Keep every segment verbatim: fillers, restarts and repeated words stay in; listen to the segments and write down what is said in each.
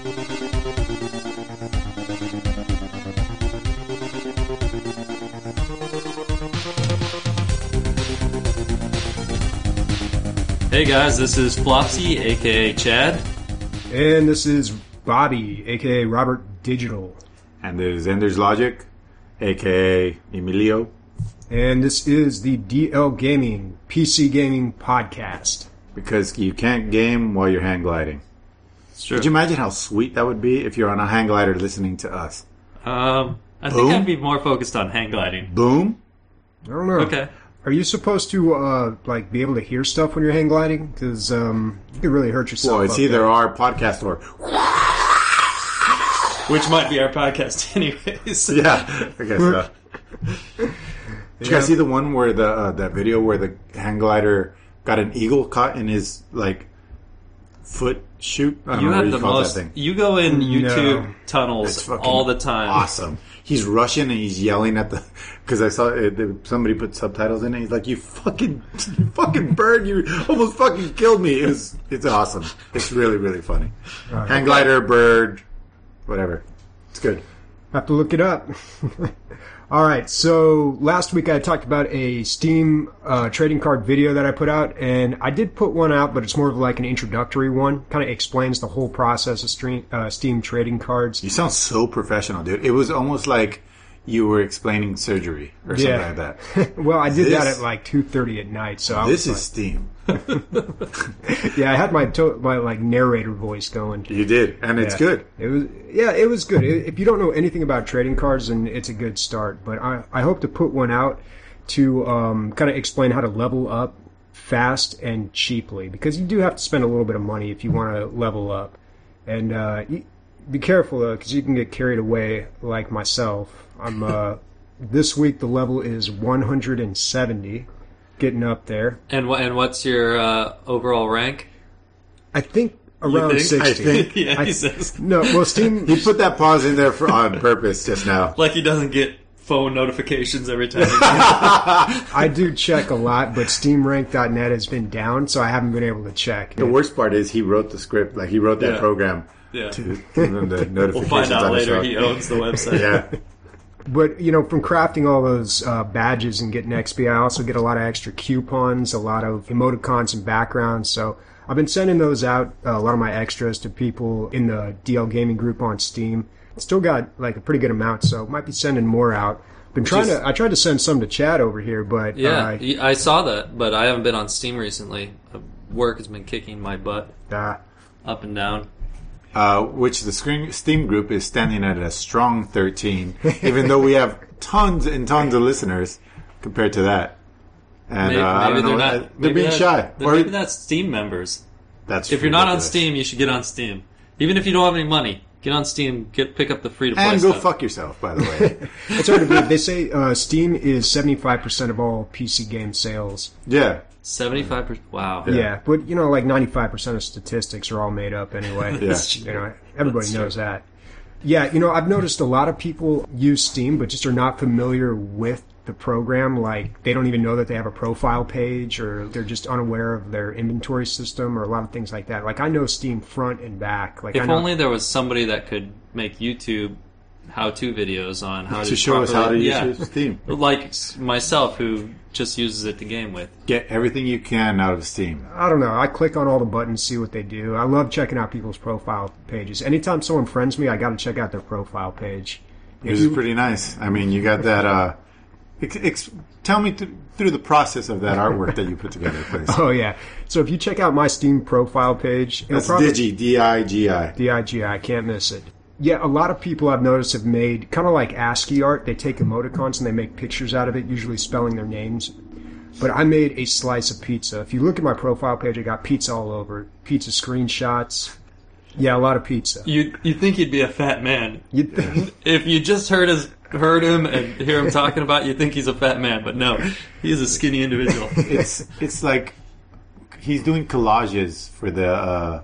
Hey guys, this is Flopsy, aka Chad. And this is Bobby, aka Robert Digital. And there's Ender's Logic, aka Emilio. And this is the D L Gaming, P C Gaming Podcast. Because you can't game while you're hang gliding. It's true. Could you imagine how sweet that would be if you're on a hang glider listening to us? Um, I Boom? think I'd be more focused on hang gliding. Boom? I don't know. Okay. Are you supposed to, uh, like, be able to hear stuff when you're hang gliding? Because, um, you could really hurt yourself. Well, it's up either there. our podcast or... Which might be our podcast anyways. Yeah, I guess so. Did you guys see the one where the uh, that video where the hang glider got an eagle caught in his like foot chute? I don't You know have what the you call most. that thing. You go in YouTube No. It's tunnels fucking all the time. Awesome. He's rushing and he's yelling at the because I saw it, somebody put subtitles in it. He's like, "You fucking, you fucking bird! You almost fucking killed me." It was, it's awesome. It's really, really funny. Right. Hang glider, bird, whatever. It's good. Have to look it up. All right, so last week I talked about a Steam uh, trading card video that I put out, and I did put one out, but it's more of like an introductory one. Kind of explains the whole process of stream, uh, Steam trading cards. You sound so professional, dude. It was almost like you were explaining surgery or something Yeah. like that. Well, I did This- that at like two thirty at night, so I This was is Steam. like, yeah, I had my to- my like narrator voice going. You did, and it's Yeah. good. It was, yeah, it was good. If you don't know anything about trading cards, then it's a good start. But I, I hope to put one out to um, kind of explain how to level up fast and cheaply, because you do have to spend a little bit of money if you want to level up. And uh, you, be careful though, because you can get carried away like myself. I'm uh, this week the level is one hundred seventy, getting up there. And what? And what's your uh, overall rank? I think around think? sixty. I think. Yeah, I- he says. No, well, Steam. He put that pause in there for on purpose just now. Like he doesn't get phone notifications every time. I do check a lot, but Steam Rank dot net has been down, so I haven't been able to check. The worst part is he wrote the script, like he wrote that Yeah. program Yeah. to give him the notifications. We'll find out on his later phone. he owns the website. Yeah. But, you know, from crafting all those uh, badges and getting X P, I also get a lot of extra coupons, a lot of emoticons and backgrounds. So I've been sending those out, uh, a lot of my extras, to people in the D L Gaming group on Steam. Still got, like, a pretty good amount, so might be sending more out. Been trying is- to, I tried to send some to Chad over here, but Yeah, uh, I saw that, but I haven't been on Steam recently. Uh, Work has been kicking my butt uh, up and down. Uh, which the screen, Steam group is standing at a strong thirteen, even though we have tons and tons of listeners compared to that. And Maybe, uh, I maybe don't they're know, not. uh, they're maybe being that- shy. then Or- maybe that's Steam members. that's If you're not on ridiculous. Steam, you should get on Steam. Even if you don't have any money, get on Steam. Get pick up the free to play And go stuff. fuck yourself, by the way. it's hard to believe. They say uh, Steam is seventy-five percent of all P C game sales. Yeah. Seventy-five percent. Wow. Yeah. but you know, like ninety-five percent of statistics are all made up anyway. Yeah. You know, everybody That's knows that. Yeah, you know, I've noticed a lot of people use Steam, but just are not familiar with the program. Like, they don't even know that they have a profile page, or they're just unaware of their inventory system, or a lot of things like that. Like, I know Steam front and back. Like, I If know, only there was somebody that could make YouTube how-to videos on how to, To show us how to properly- use yeah. Steam. Like myself, who just uses it to game with. Get everything you can out of Steam. I don't know. I click on all the buttons, see what they do. I love checking out people's profile pages. Anytime someone friends me, I got to check out their profile page. If Which you- is pretty nice. I mean, you got that. Uh, ex- ex- tell me th- through the process of that artwork that you put together, please. Oh, yeah. So if you check out my Steam profile page, it'll That's probably... Digi, D I G I. D I G I, can't miss it. Yeah, a lot of people I've noticed have made kind of like ASCII art. They take emoticons and they make pictures out of it, usually spelling their names. But I made a slice of pizza. If you look at my profile page, I got pizza all over it. Pizza screenshots. Yeah, a lot of pizza. You you think he'd be a fat man? You'd think, If you just heard his heard him and hear him talking about, it, you think he's a fat man, but no, he's a skinny individual. It's it's like he's doing collages for the uh,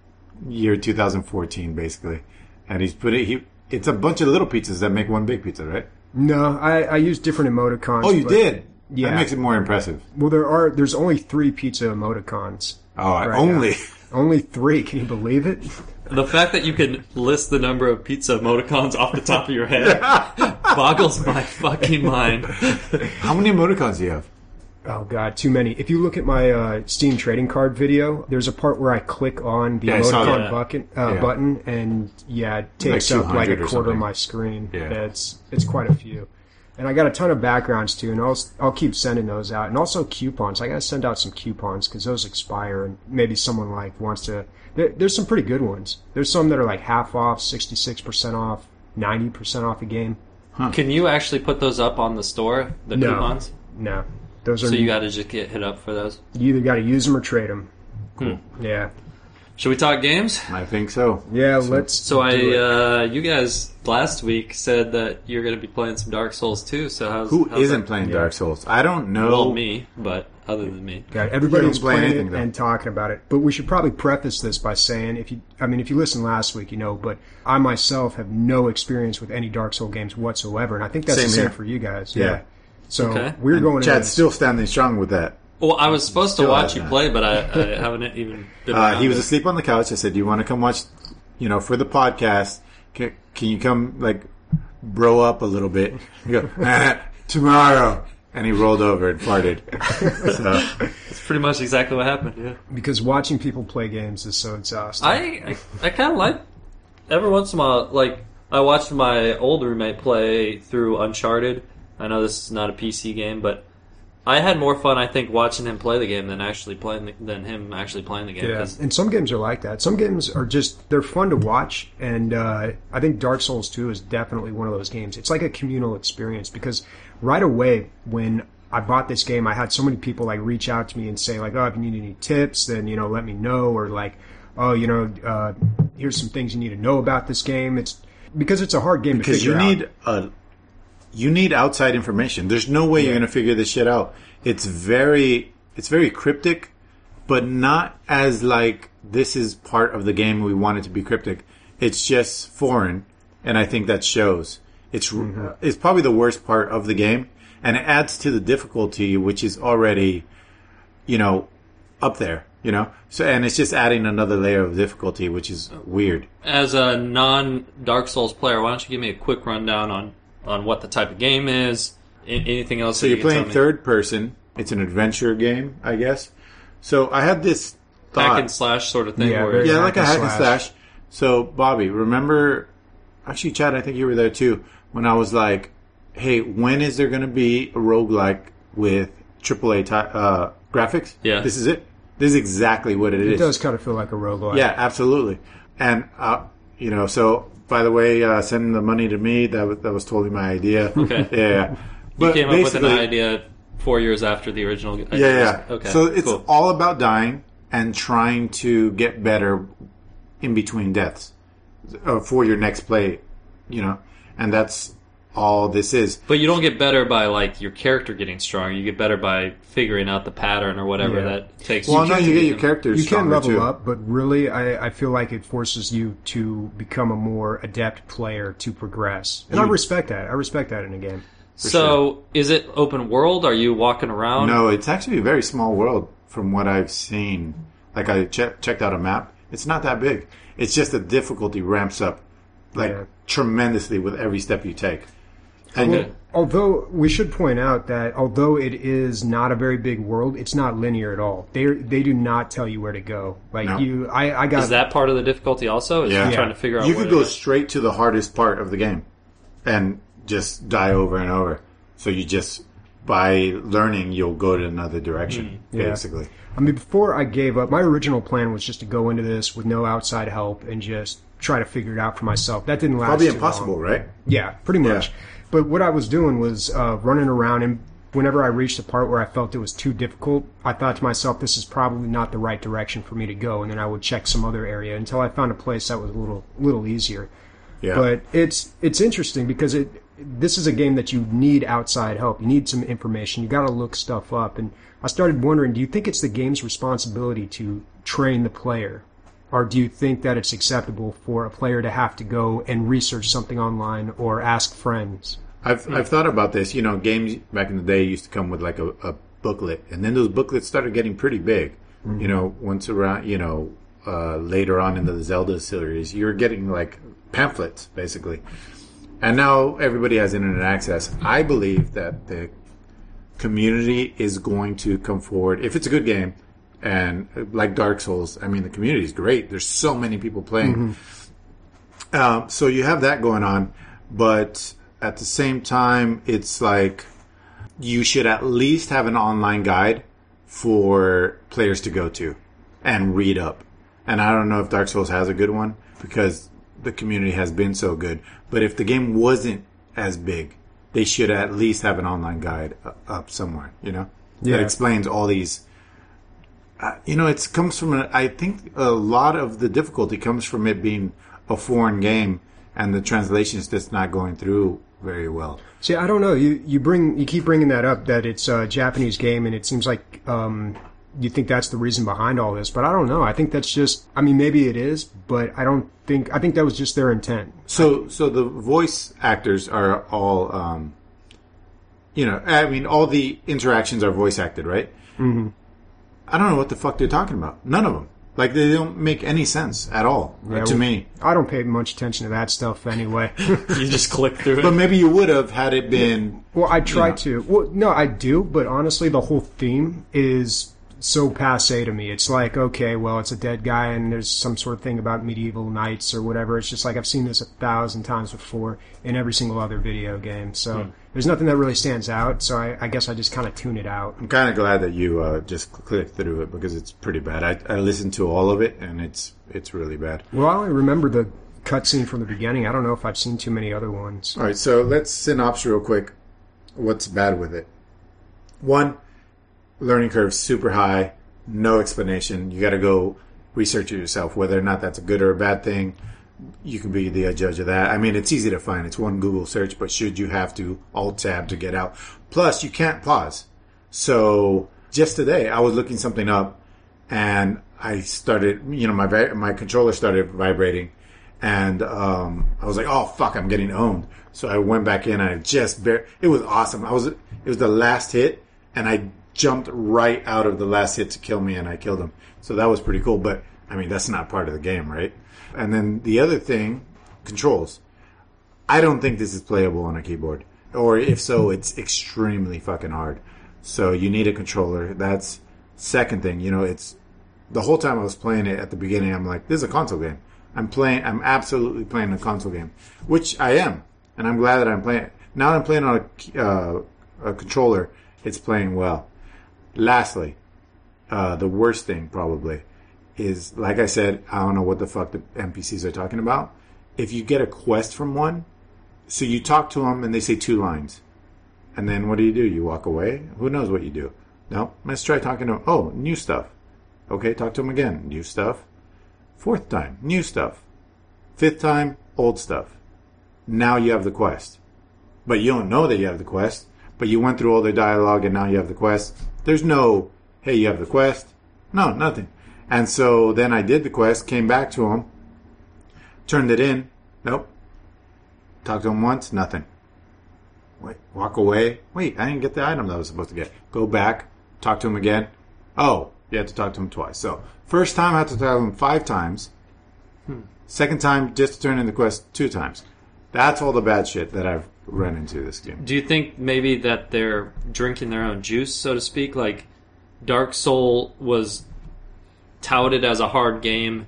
year two thousand fourteen, basically, and he's put it. He it's a bunch of little pizzas that make one big pizza, right? no, I, I use different emoticons. Oh, you but- did. Yeah. That makes it more impressive. Well, there are. There's only three pizza emoticons. Oh, right only. now. Only three. Can you believe it? The fact that you can list the number of pizza emoticons off the top of your head boggles my fucking mind. How many emoticons do you have? Oh god, too many. If you look at my uh, Steam trading card video, there's a part where I click on the Yeah, I saw emoticon that. bucket, uh, Yeah. button, and yeah, it takes Like up like a two hundred or quarter of something. my screen. Yeah. It's it's quite a few. And I got a ton of backgrounds too, and I'll I'll keep sending those out, and also coupons. I gotta send out some coupons because those expire, and maybe someone like wants to. There, there's some pretty good ones. There's some that are like half off, sixty-six percent off, ninety percent off a game. Can you actually put those up on the store, the No. coupons? No, those are So you got to just get hit up for those. you either got to use them or trade them. Cool. Yeah, Should we talk games? I think so. yeah. Let's. So I, do it. uh, you guys last week said that you're going to be playing some Dark Souls too. So how's Who how's isn't that? playing Yeah. Dark Souls? I don't know. Well, me, but other than me. God, everybody You was don't play playing anything, it though. and talking about it. But we should probably preface this by saying, if you, I mean, if you listened last week, you know, but I myself have no experience with any Dark Souls games whatsoever, and I think that's Same the same here. for you guys. Yeah. Yeah. So Okay. we're And going. into Chad's this- still standing strong with that. Well, I was supposed to Still watch has you that. play, but I, I haven't even been Uh, around he was it. asleep on the couch. I said, "Do you want to come watch? You know, for the podcast, can, can you come like bro up a little bit?" He go "Ah, tomorrow, and he rolled over and farted. So It's pretty much exactly what happened, yeah. because watching people play games is so exhausting. I I, I kind of like every once in a while. Like I watched my old roommate play through Uncharted. I know this is not a P C game, but I had more fun, I think, watching him play the game than actually playing the, than him actually playing the game. Yeah, 'cause- and some games are like that. Some games are just, they're fun to watch, and uh, I think Dark Souls two is definitely one of those games. It's like a communal experience, because right away when I bought this game, I had so many people like reach out to me and say like, oh, if you need any tips, then, you know, let me know, or like, oh, you know, uh, here's some things you need to know about this game. It's because it's a hard game to because figure you out. need a you need outside information. There's no way you're going to figure this shit out. It's very it's very cryptic, but not as like this is part of the game. We want it to be cryptic. It's just foreign, and I think that shows. It's Mm-hmm. it's probably the worst part of the game, and it adds to the difficulty, which is already, you know, up there. You know, so and it's just adding another layer of difficulty, which is weird. As a non Dark Souls player, why don't you give me a quick rundown on, on what the type of game is? A- anything else? So that you're you can playing tell me? third person. It's an adventure game, I guess. So I had this hack thought. and slash sort of thing. Yeah, where very- yeah, like a hack hack and and slash. So Bobby, remember? Actually, Chad, I think you were there too. When I was like, "Hey, when is there going to be a roguelike with triple A ty- uh, graphics?" Yeah. this is it. This is exactly what it It is. does kind of feel like a roguelike. Yeah, absolutely. And uh, you know, so by the way, uh, sending the money to me, that was, that was totally my idea. Okay. Yeah. you But came up with an basically- idea four years after the original. Yeah, yeah. Okay. So it's cool. all about dying and trying to get better in between deaths uh, for your next play, you know, and that's all this is. But you don't get better by like your character getting stronger. You get better by figuring out the pattern or whatever Yeah. that takes. Well, no, to you get your them. characters You can stronger, level too. up, but really, I, I feel like it forces you to become a more adept player to progress. And I You- respect that. I respect that in a game. So, is it open world? Are you walking around? No, it's actually a very small world from what I've seen. Like I che- checked out a map. It's not that big. It's just the difficulty ramps up like Yeah. tremendously with every step you take. And Okay. Although we should point out that although it is not a very big world, it's not linear at all. They they do not tell you where to go. Like No. you, I, I got Is that part of the difficulty also? Is Yeah. you trying to figure out you what could it go is? straight to the hardest part of the game and just die over and over. So you just, by learning, you'll go to another direction, Yeah. basically. I mean, before I gave up, my original plan was just to go into this with no outside help and just try to figure it out for myself. That didn't last. Probably too impossible, long. right? Yeah, pretty much. Yeah. But what I was doing was uh, running around, and whenever I reached a part where I felt it was too difficult, I thought to myself, this is probably not the right direction for me to go, and then I would check some other area until I found a place that was a little little easier. Yeah. But it's it's interesting because it this is a game that you need outside help. You need some information. You got to look stuff up. And I started wondering, do you think it's the game's responsibility to train the player? Or do you think that it's acceptable for a player to have to go and research something online or ask friends? I've I've thought about this. You know, games back in the day used to come with like a, a booklet, and then those booklets started getting pretty big. You know, once around, you know, uh, later on in the Zelda series, you were getting like pamphlets basically, and now everybody has internet access. I believe that the community is going to come forward if it's a good game, and uh, like Dark Souls. I mean, the community is great. There's so many people playing, mm-hmm. um, so you have that going on, but at the same time, it's like you should at least have an online guide for players to go to and read up. And I don't know if Dark Souls has a good one because the community has been so good. But if the game wasn't as big, they should at least have an online guide up somewhere, you know, yeah. that explains all these. Uh, you know, it comes from, a, I think a lot of the difficulty comes from it being a foreign game and the translation is just not going through very well. See, I don't know. You you bring you keep bringing that up that it's a Japanese game, and it seems like um, you think that's the reason behind all this. But I don't know. I think that's just. I mean, maybe it is, but I don't think. I think that was just their intent. So, so the voice actors are all, um, you know, I mean, all the interactions are voice acted, right? Mm-hmm. I don't know what the fuck they're talking about. None of them. Like, they don't make any sense at all, yeah, to well, me. I don't pay much attention to that stuff anyway. You just click through it. But maybe you would have had it been... Well, I try you know. to. Well, no, I do, but honestly, the whole theme is so passé to me. It's like, okay, well, it's a dead guy and there's some sort of thing about medieval knights or whatever. It's just like I've seen this a thousand times before in every single other video game. So hmm. there's nothing that really stands out, so I, I guess I just kind of tune it out. I'm kind of glad that you uh, just clicked through it because it's pretty bad. I, I listened to all of it, and it's it's really bad. Well, I remember the cutscene from the beginning. I don't know if I've seen too many other ones. All right, so let's synopsis real quick. What's bad with it? One, learning curve super high, no explanation. You got to go research it yourself, whether or not that's a good or a bad thing. You can be the judge of that. I mean, it's easy to find. It's one Google search, but should you have to Alt-Tab to get out? Plus, you can't pause. So, just today, I was looking something up, and I started, you know, my my controller started vibrating, and um, I was like, oh, fuck, I'm getting owned. So I went back in, and I just, bare, it was awesome. I was, it was the last hit, and I jumped right out of the last hit to kill me, and I killed him. So that was pretty cool, but, I mean, that's not part of the game, right? And then the other thing, controls. I don't think this is playable on a keyboard. Or if so, it's extremely fucking hard. So you need a controller. That's second thing. You know, it's the whole time I was playing it at the beginning, I'm like, this is a console game. I'm playing, I'm absolutely playing a console game. Which I am. And I'm glad that I'm playing it. Now that I'm playing on a, uh, a controller, it's playing well. Lastly, uh, the worst thing probably is, like I said, I don't know what the fuck the N P Cs are talking about. If you get a quest from one, so you talk to them and they say two lines. And then what do you do? You walk away? Who knows what you do? No? Let's try talking to them. Oh, new stuff. Okay, talk to them again. New stuff. Fourth time, new stuff. Fifth time, old stuff. Now you have the quest. But you don't know that you have the quest. But you went through all their dialogue and now you have the quest. There's no, hey, you have the quest. No, nothing. And so then I did the quest, came back to him, turned it in. Nope. Talked to him once, nothing. Wait, walk away. Wait, I didn't get the item that I was supposed to get. Go back, talk to him again. Oh, you had to talk to him twice. So, first time I had to talk to him five times. Hmm. Second time, just to turn in the quest two times. That's all the bad shit that I've run into this game. Do you think maybe that they're drinking their own juice, so to speak? Like, Dark Soul was touted as a hard game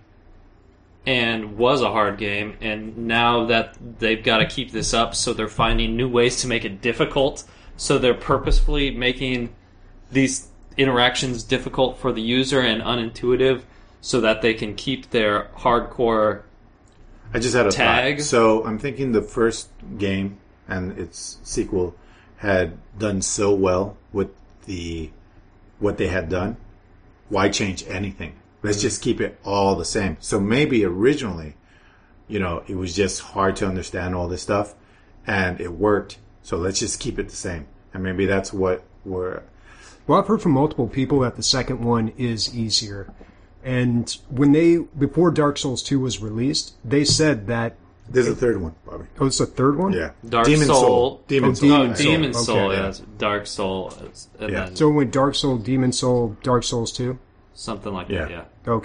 and was a hard game, and now that they've got to keep this up, so they're finding new ways to make it difficult, so they're purposefully making these interactions difficult for the user and unintuitive so that they can keep their hardcore I just had a tag. Thought. So I'm thinking the first game and its sequel had done so well with the what they had done. Why change anything? Let's just keep it all the same. So maybe originally, you know, it was just hard to understand all this stuff, and it worked. So let's just keep it the same. And maybe that's what we're... Well, I've heard from multiple people that the second one is easier. And when they, before Dark Souls two was released, they said that... There's a third one, Bobby. Oh, it's a third one? Yeah. Dark Demon Soul. Soul. Demon oh, Soul. Demon No, Soul. Demon Soul, Okay. yeah. Dark Soul. And Yeah. then So it went Dark Soul, Demon Soul, Dark Souls two? something like Yeah. that, yeah. Okay.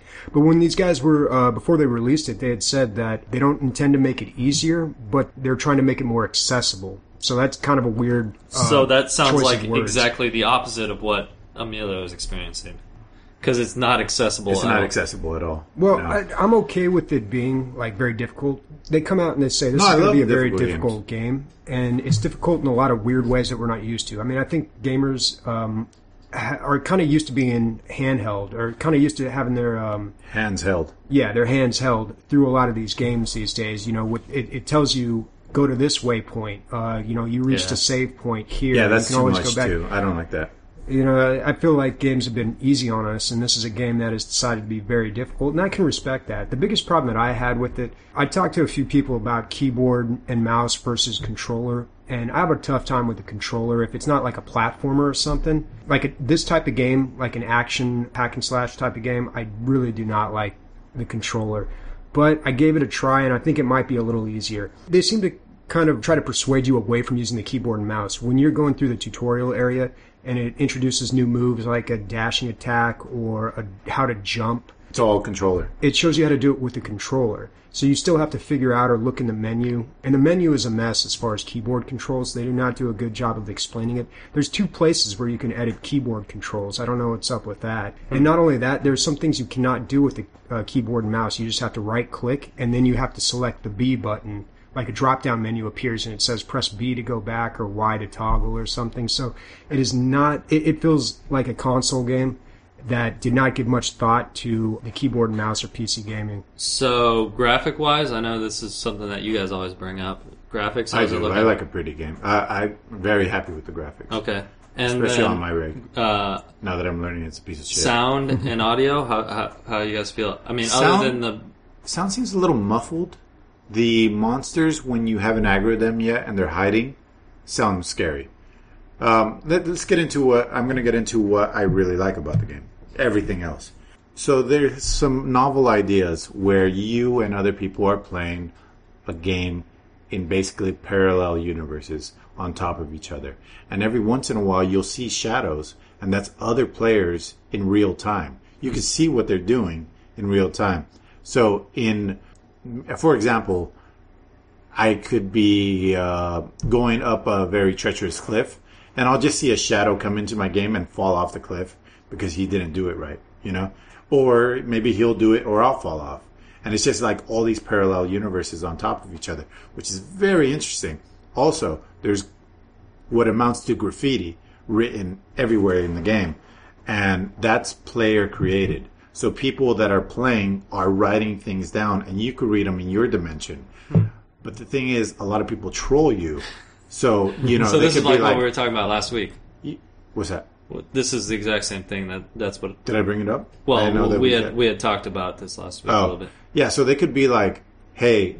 But when these guys were, uh, before they released it, they had said that they don't intend to make it easier, but they're trying to make it more accessible. So that's kind of a weird uh, So that sounds choice like of words. exactly the opposite of what Emilio is experiencing. Because it's not accessible It's at not all. accessible at all. Well, No. I, I'm okay with it being like very difficult. They come out and they say this No, I is going to love be a very difficult difficult game, and it's difficult in a lot of weird ways that we're not used to. I mean, I think gamers um, ha- are kind of used to being handheld, or kind of used to having their um, Hands held. yeah their hands held through a lot of these games these days. You know, with, it, it tells you go to this waypoint. Uh, you know, you reached Yeah. a save point here. Yeah, that's you can too always much go back. too. I don't like that. You know, I feel like games have been easy on us, and this is a game that has decided to be very difficult, and I can respect that. The biggest problem that I had with it, I talked to a few people about keyboard and mouse versus controller, and I have a tough time with the controller if it's not like a platformer or something. Like a, this type of game, like an action hack and slash type of game, I really do not like the controller. But I gave it a try, and I think it might be a little easier. They seem to kind of try to persuade you away from using the keyboard and mouse. When you're going through the tutorial area, and it introduces new moves like a dashing attack or a, how to jump. It's all controller. It shows you how to do it with the controller. So you still have to figure out or look in the menu. And the menu is a mess as far as keyboard controls. They do not do a good job of explaining it. There's two places where you can edit keyboard controls. I don't know what's up with that. And not only that, there's some things you cannot do with the uh, keyboard and mouse. You just have to right click and then you have to select the B button. Like a drop-down menu appears and it says press B to go back or Y to toggle or something. So it is not, it, it feels like a console game that did not give much thought to the keyboard and mouse or P C gaming. So, graphic-wise, I know this is something that you guys always bring up. Graphics, I how's it do. looking? I like a pretty game. I, I'm very happy with the graphics. Okay. And Especially then, on my rig. uh, Now that I'm learning it's a piece of shit. sound and audio, how, how how you guys feel? I mean, Sound- other than the... Sound seems a little muffled. The monsters, when you haven't aggroed them yet and they're hiding, sound scary. Um, let, let's get into what I'm going to get into what I really like about the game. Everything else. So there's some novel ideas where you and other people are playing a game in basically parallel universes on top of each other. And every once in a while you'll see shadows, and that's other players in real time. You can see what they're doing in real time. So in For example, I could be uh, going up a very treacherous cliff, and I'll just see a shadow come into my game and fall off the cliff because he didn't do it right, you know? Or maybe he'll do it or I'll fall off. And it's just like all these parallel universes on top of each other, which is very interesting. Also, there's what amounts to graffiti written everywhere in the game, and that's player created. So people that are playing are writing things down, and you could read them in your dimension. Hmm. But the thing is, a lot of people troll you. So, you know, So they this could is like be what like, we were talking about last week. what's that? This is the exact same thing. That That's what... Did I bring it up? I Well, didn't know that we we had did. we had talked about this last week a little Oh, bit. yeah. So they could be like, "Hey,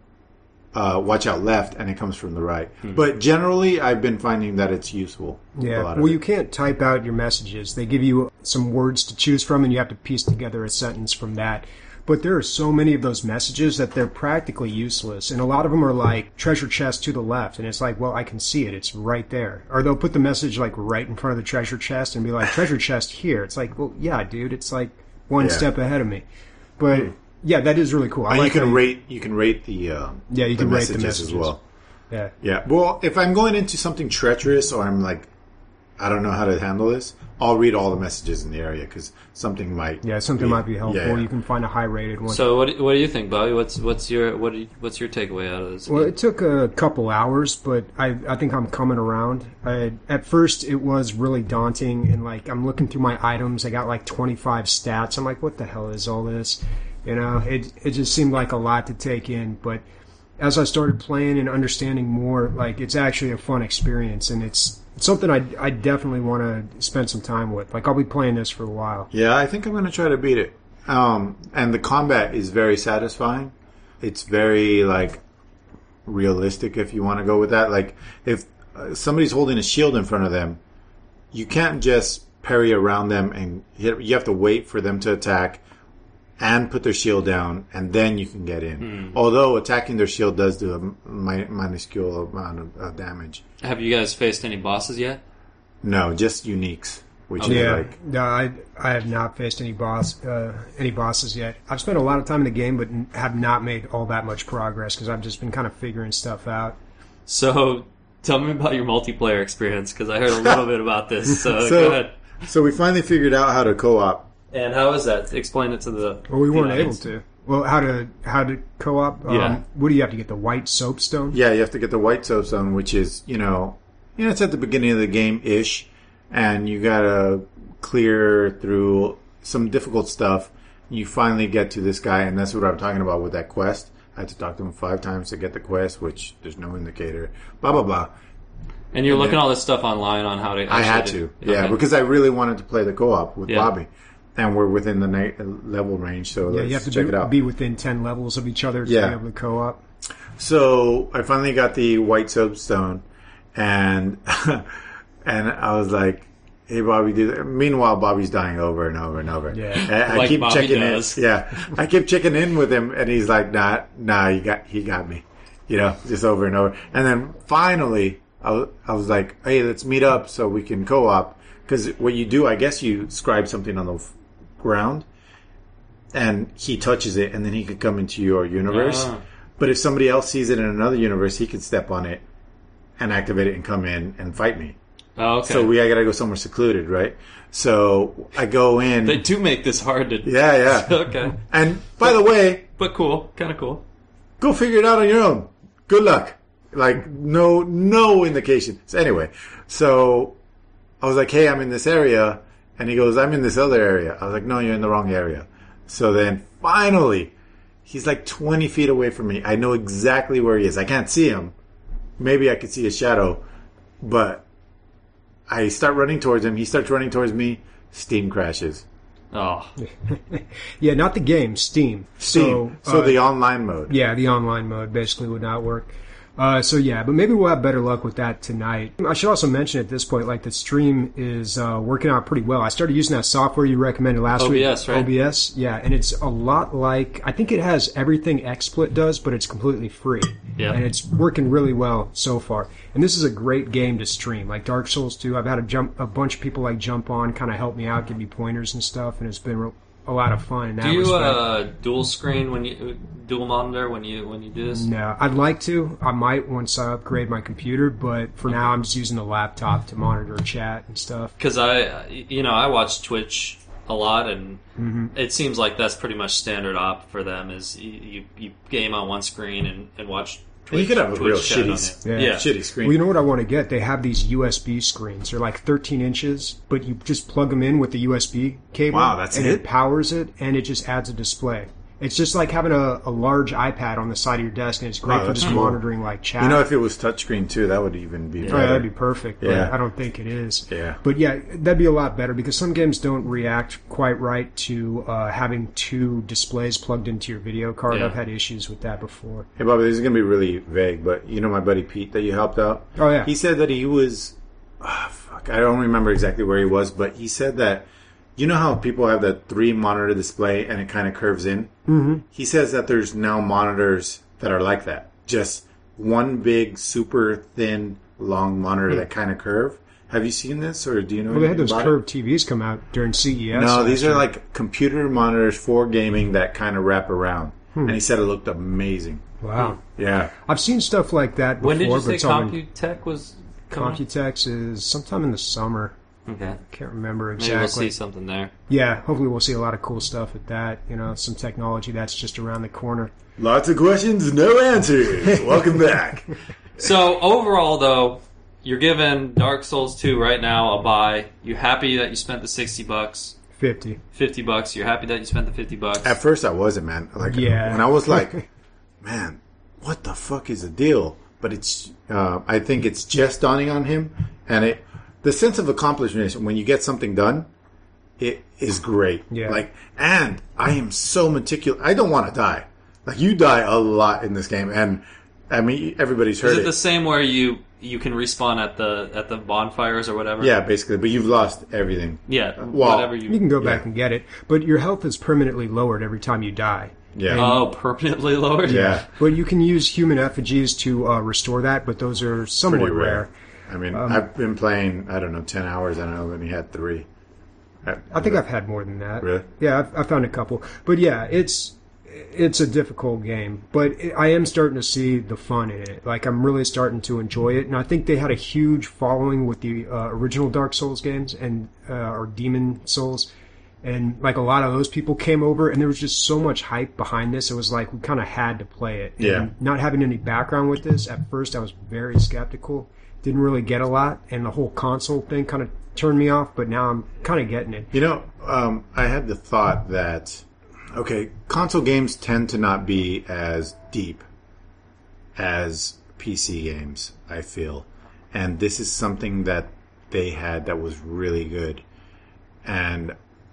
uh, watch out left," and it comes from the right. Hmm. But generally, I've been finding that it's useful. a Yeah. lot of Well, it. you can't type out your messages. They give you some words to choose from, and you have to piece together a sentence from that. But there are so many of those messages that they're practically useless. And a lot of them are like, treasure chest to the left. And it's like, well, I can see it. It's right there. Or they'll put the message like right in front of the treasure chest and be like, treasure chest here. It's like, well, yeah, dude. It's like one Yeah. step ahead of me. But yeah, that is really cool. I And like you can how rate. You can rate the uh, Yeah, you the can rate the messages as messages. well. Yeah. Yeah. Well, if I'm going into something treacherous or I'm like, I don't know how to handle this, I'll read all the messages in the area because something might. Yeah, something might be helpful. Yeah, yeah. You can find a high rated one. So what do- what do you think, Bobby? What's what's your what do you, what's your takeaway out of this? Well, game? it took a couple hours, but I, I think I'm coming around. I, at first, it was really daunting, and like I'm looking through my items. I got like twenty-five stats. I'm like, what the hell is all this? You know, it it just seemed like a lot to take in. But as I started playing and understanding more, like it's actually a fun experience, and it's something I I definitely want to spend some time with. Like I'll be playing this for a while. Yeah, I think I'm going to try to beat it. Um, and the combat is very satisfying. It's very like realistic, if you want to go with that. Like if uh, somebody's holding a shield in front of them, you can't just parry around them and hit. You have to wait for them to attack and put their shield down, and then you can get in. Mm. Although attacking their shield does do a mi- minuscule amount of uh, damage. Have you guys faced any bosses yet? No, just uniques. which Okay. is Yeah, like no, I I have not faced any boss uh, any bosses yet. I've spent a lot of time in the game, but n- have not made all that much progress because I've just been kind of figuring stuff out. So, tell me about your multiplayer experience because I heard a little bit about this. So, So- go ahead. so we finally figured out how to co-op. And how is that? Explain it to the. Well, we the weren't able audience. to. Well, how to how to co-op? Um, Yeah. What do you have to get, the white soapstone? Yeah, you have to get the white soapstone, which is, you know, you know, it's at the beginning of the game ish, and you gotta clear through some difficult stuff. You finally get to this guy, and that's what I'm talking about with that quest. I had to talk to him five times to get the quest, which there's no indicator. Blah blah blah. And you're And looking then- all this stuff online on how to. I had actually to, do- yeah, okay. because I really wanted to play the co-op with Yeah. Bobby, and we're within the na- level range, so Yeah, let's you have to check be, it out. be within ten levels of each other to Yeah. be able to co-op. So I finally got the white soapstone, and and I was like, "Hey, Bobby, do that." Meanwhile, Bobby's dying over and over and over. Yeah. And I Like keep Bobby checking does. in. Yeah, I keep checking in with him, and he's like, "Nah, nah, he got he got me," you know, just over and over. And then finally, I was, I was like, "Hey, let's meet up so we can co-op." Because what you do, I guess, you scribe something on the f- ground, and he touches it, and then he could come into your universe. Ah. But if somebody else sees it in another universe, he could step on it and activate it and come in and fight me. Oh, okay. So we I gotta go somewhere secluded, right? So I go in. They do make this hard to. yeah, yeah. Okay. And by the way, But cool. Kind of cool. go figure it out on your own. Good luck. Like no no indication. So anyway, so I was like, "Hey, I'm in this area," and he goes, "I'm in this other area." I was like, "No, you're in the wrong area." So then finally, he's like twenty feet away from me. I know exactly where he is. I can't see him. Maybe I could see his shadow, but I start running towards him. He starts running towards me. Steam crashes. Oh. Yeah, not the game, Steam. Steam. So, So, uh, the online mode. yeah, the online mode basically would not work. Uh, so yeah, but maybe we'll have better luck with that tonight. I should also mention at this point, like the stream is uh, working out pretty well. I started using that software you recommended last O B S, week. right? O B S, yeah, and it's a lot like, I think it has everything XSplit does, but it's completely free. Yeah. And it's working really well so far. And this is a great game to stream, like Dark Souls two. I've had a jump, a bunch of people like jump on, kind of help me out, give me pointers and stuff, and it's been real, a lot of fun. In that Do you respect. uh, dual screen when you dual monitor when you when you do this? No, I'd like to. I might once I upgrade my computer, but for now I'm just using the laptop to monitor chat and stuff. Because I, you know, I watch Twitch a lot, and Mm-hmm. it seems like that's pretty much standard op for them. Is you you, you game on one screen and, and watch. Twitch, You could have a Twitch real chat on shitty, it. Yeah. yeah. shitty screen. Well, you know what I want to get? They have these U S B screens. They're like thirteen inches, but you just plug them in with the U S B cable. Wow, that's and it? it powers it, and it just adds a display. It's just like having a, a large iPad on the side of your desk, and it's great Wow, for that's just cool. monitoring like chat. You know, if it was touchscreen too, that would even be Oh, yeah, better. that'd be perfect. But Yeah. I don't think it is. Yeah. But yeah, that'd be a lot better because some games don't react quite right to uh, having two displays plugged into your video card. Yeah. I've had issues with that before. Hey, Bobby, this is going to be really vague, but you know my buddy Pete that you helped out? Oh, yeah. He said that he was... ah, fuck, I don't remember exactly where he was, but he said that... You know how people have that three-monitor display and it kind of curves in? Mm-hmm. He says that there's now monitors that are like that. Just one big, super thin, long monitor that kind of curve. Have you seen this, or do you know Well, they had anything those about curved T Vs come out during C E S. it? No, last these year. are like computer monitors for gaming that kind of wrap around. And he said it looked amazing. Wow. Yeah. I've seen stuff like that before. When did you but say it's all been- Computech was coming? Computex is sometime in the summer. Okay. Can't remember Maybe we'll exactly. see something there. Yeah, hopefully we'll see a lot of cool stuff at that. You know, some technology that's just around the corner. Lots of questions, no answers. Welcome back. So overall, though, you're giving Dark Souls two right now a buy. You happy that you spent the sixty bucks, fifty. fifty bucks? You're happy that you spent the fifty bucks. At first, I wasn't, man. Like, Yeah. when I was like, man, what the fuck is the deal? But it's, uh, I think it's just dawning on him, and it, the sense of accomplishment when you get something done, it is great. Yeah. Like, and I am so meticulous. I don't want to die. Like, you die a lot in this game, and I mean, everybody's heard Is it it. the same where you you can respawn at the at the bonfires or whatever? Yeah, basically, but you've lost everything. Yeah. Well, whatever you. You can go back Yeah. and get it, but your health is permanently lowered every time you die. Yeah. And- Oh, permanently lowered. Yeah. But you can use human effigies to uh, restore that, but those are somewhat Pretty rare. rare. I mean, I've been playing, I don't know, ten hours, and I only had three. I think I've had more than that. Really? Yeah, I've, I've found a couple. But yeah, it's it's a difficult game. But it, I am starting to see the fun in it. Like, I'm really starting to enjoy it. And I think they had a huge following with the uh, original Dark Souls games and uh, or Demon Souls. And, like, a lot of those people came over, and there was just so much hype behind this. It was like we kind of had to play it. Yeah. And not having any background with this, at first I was very skeptical. Didn't really get a lot. And the whole console thing kind of turned me off, but now I'm kind of getting it. You know, um, I had the thought that, okay, console games tend to not be as deep as P C games, I feel. And this is something that they had that was really good. And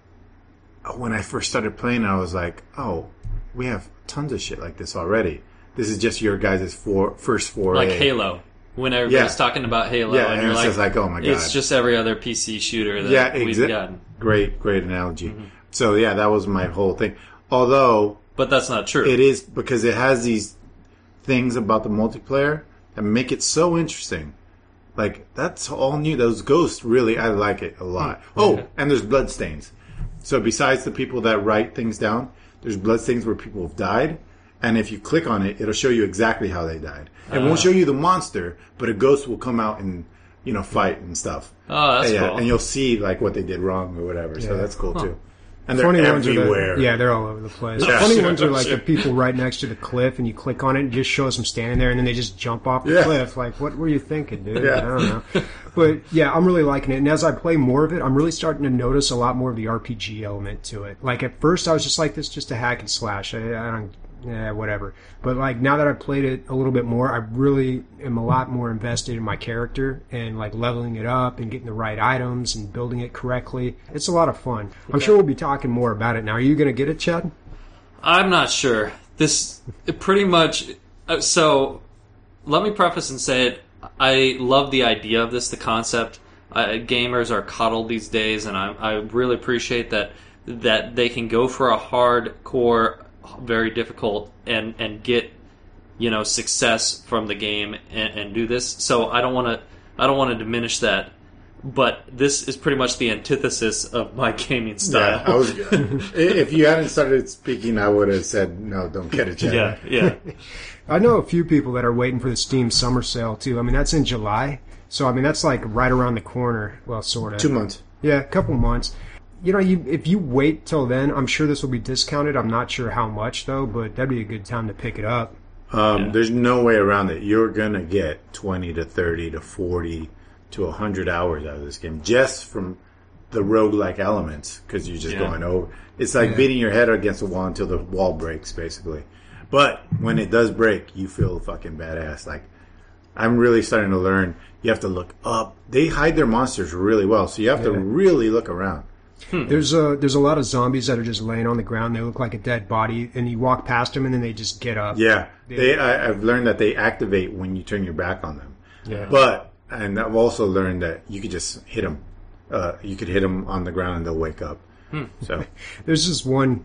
when I first started playing, I was like, oh, we have tons of shit like this already. This is just your guys' for, first foray. Like Halo. When everybody's Yeah. talking about Halo, Yeah, and and you're it's like, just like, oh my God. it's just every other P C shooter that Yeah, we've exa- gotten. Great, great analogy. Mm-hmm. So, yeah, that was my whole thing. Although, But that's not true. it is because it has these things about the multiplayer that make it so interesting. Like, that's all new. Those ghosts, really, I like it a lot. Oh, and there's bloodstains. So besides the people that write things down, there's bloodstains where people have died. And if you click on it, it'll show you exactly how they died. It Uh. won't show you the monster, but a ghost will come out and, you know, fight and stuff. Oh, that's yeah, cool. and you'll see, like, what they did wrong or whatever. So Yeah. that's cool, Huh. too. And they're Funny ones are everywhere. the, yeah, they're all over the place. Yeah, Funny sure, ones are like sure. the people right next to the cliff, and you click on it, and it just shows them standing there, and then they just jump off the Yeah. cliff. Like, what were you thinking, dude? Yeah. I don't know. But yeah, I'm really liking it. And as I play more of it, I'm really starting to notice a lot more of the R P G element to it. Like, at first, I was just like, this is just a hack and slash. I, I don't. Yeah, whatever. But like now that I've played it a little bit more, I really am a lot more invested in my character and like leveling it up and getting the right items and building it correctly. It's a lot of fun. I'm sure we'll be talking more about it now. Are you going to get it, Chad? I'm not sure. This it pretty much. uh, So, let me preface and say it. I love the idea of this, the concept. Uh, gamers are coddled these days, and I, I really appreciate that that they can go for a hardcore, very difficult, and and get you know success from the game and, and do this. So I don't want to I don't want to diminish that. But this is pretty much the antithesis of my gaming style. Yeah, I was. If you hadn't started speaking, I would have said no. Don't get it, Chad. yeah, yeah. I know a few people that are waiting for the Steam summer sale too. I mean, that's in July. So I mean, that's like right around the corner. Well, sort of. Two months. Yeah, a couple months. You know, you if you wait till then, I'm sure this will be discounted. I'm not sure how much though, but that'd be a good time to pick it up. Um, Yeah. There's no way around it. You're gonna get twenty to thirty to forty to a hundred hours out of this game just from the roguelike elements because you're just Yeah. going over. It's like Yeah. beating your head against the wall until the wall breaks, basically. But when it does break, you feel fucking badass. Like I'm really starting to learn. You have to look up. They hide their monsters really well, so you have to Yeah. really look around. There's a there's a lot of zombies that are just laying on the ground. They look like a dead body, and you walk past them, and then they just get up. Yeah, they. I, I've learned that they activate when you turn your back on them. Yeah. But and I've also learned that you could just hit them. Uh, you could hit them on the ground and they'll wake up. So There's this one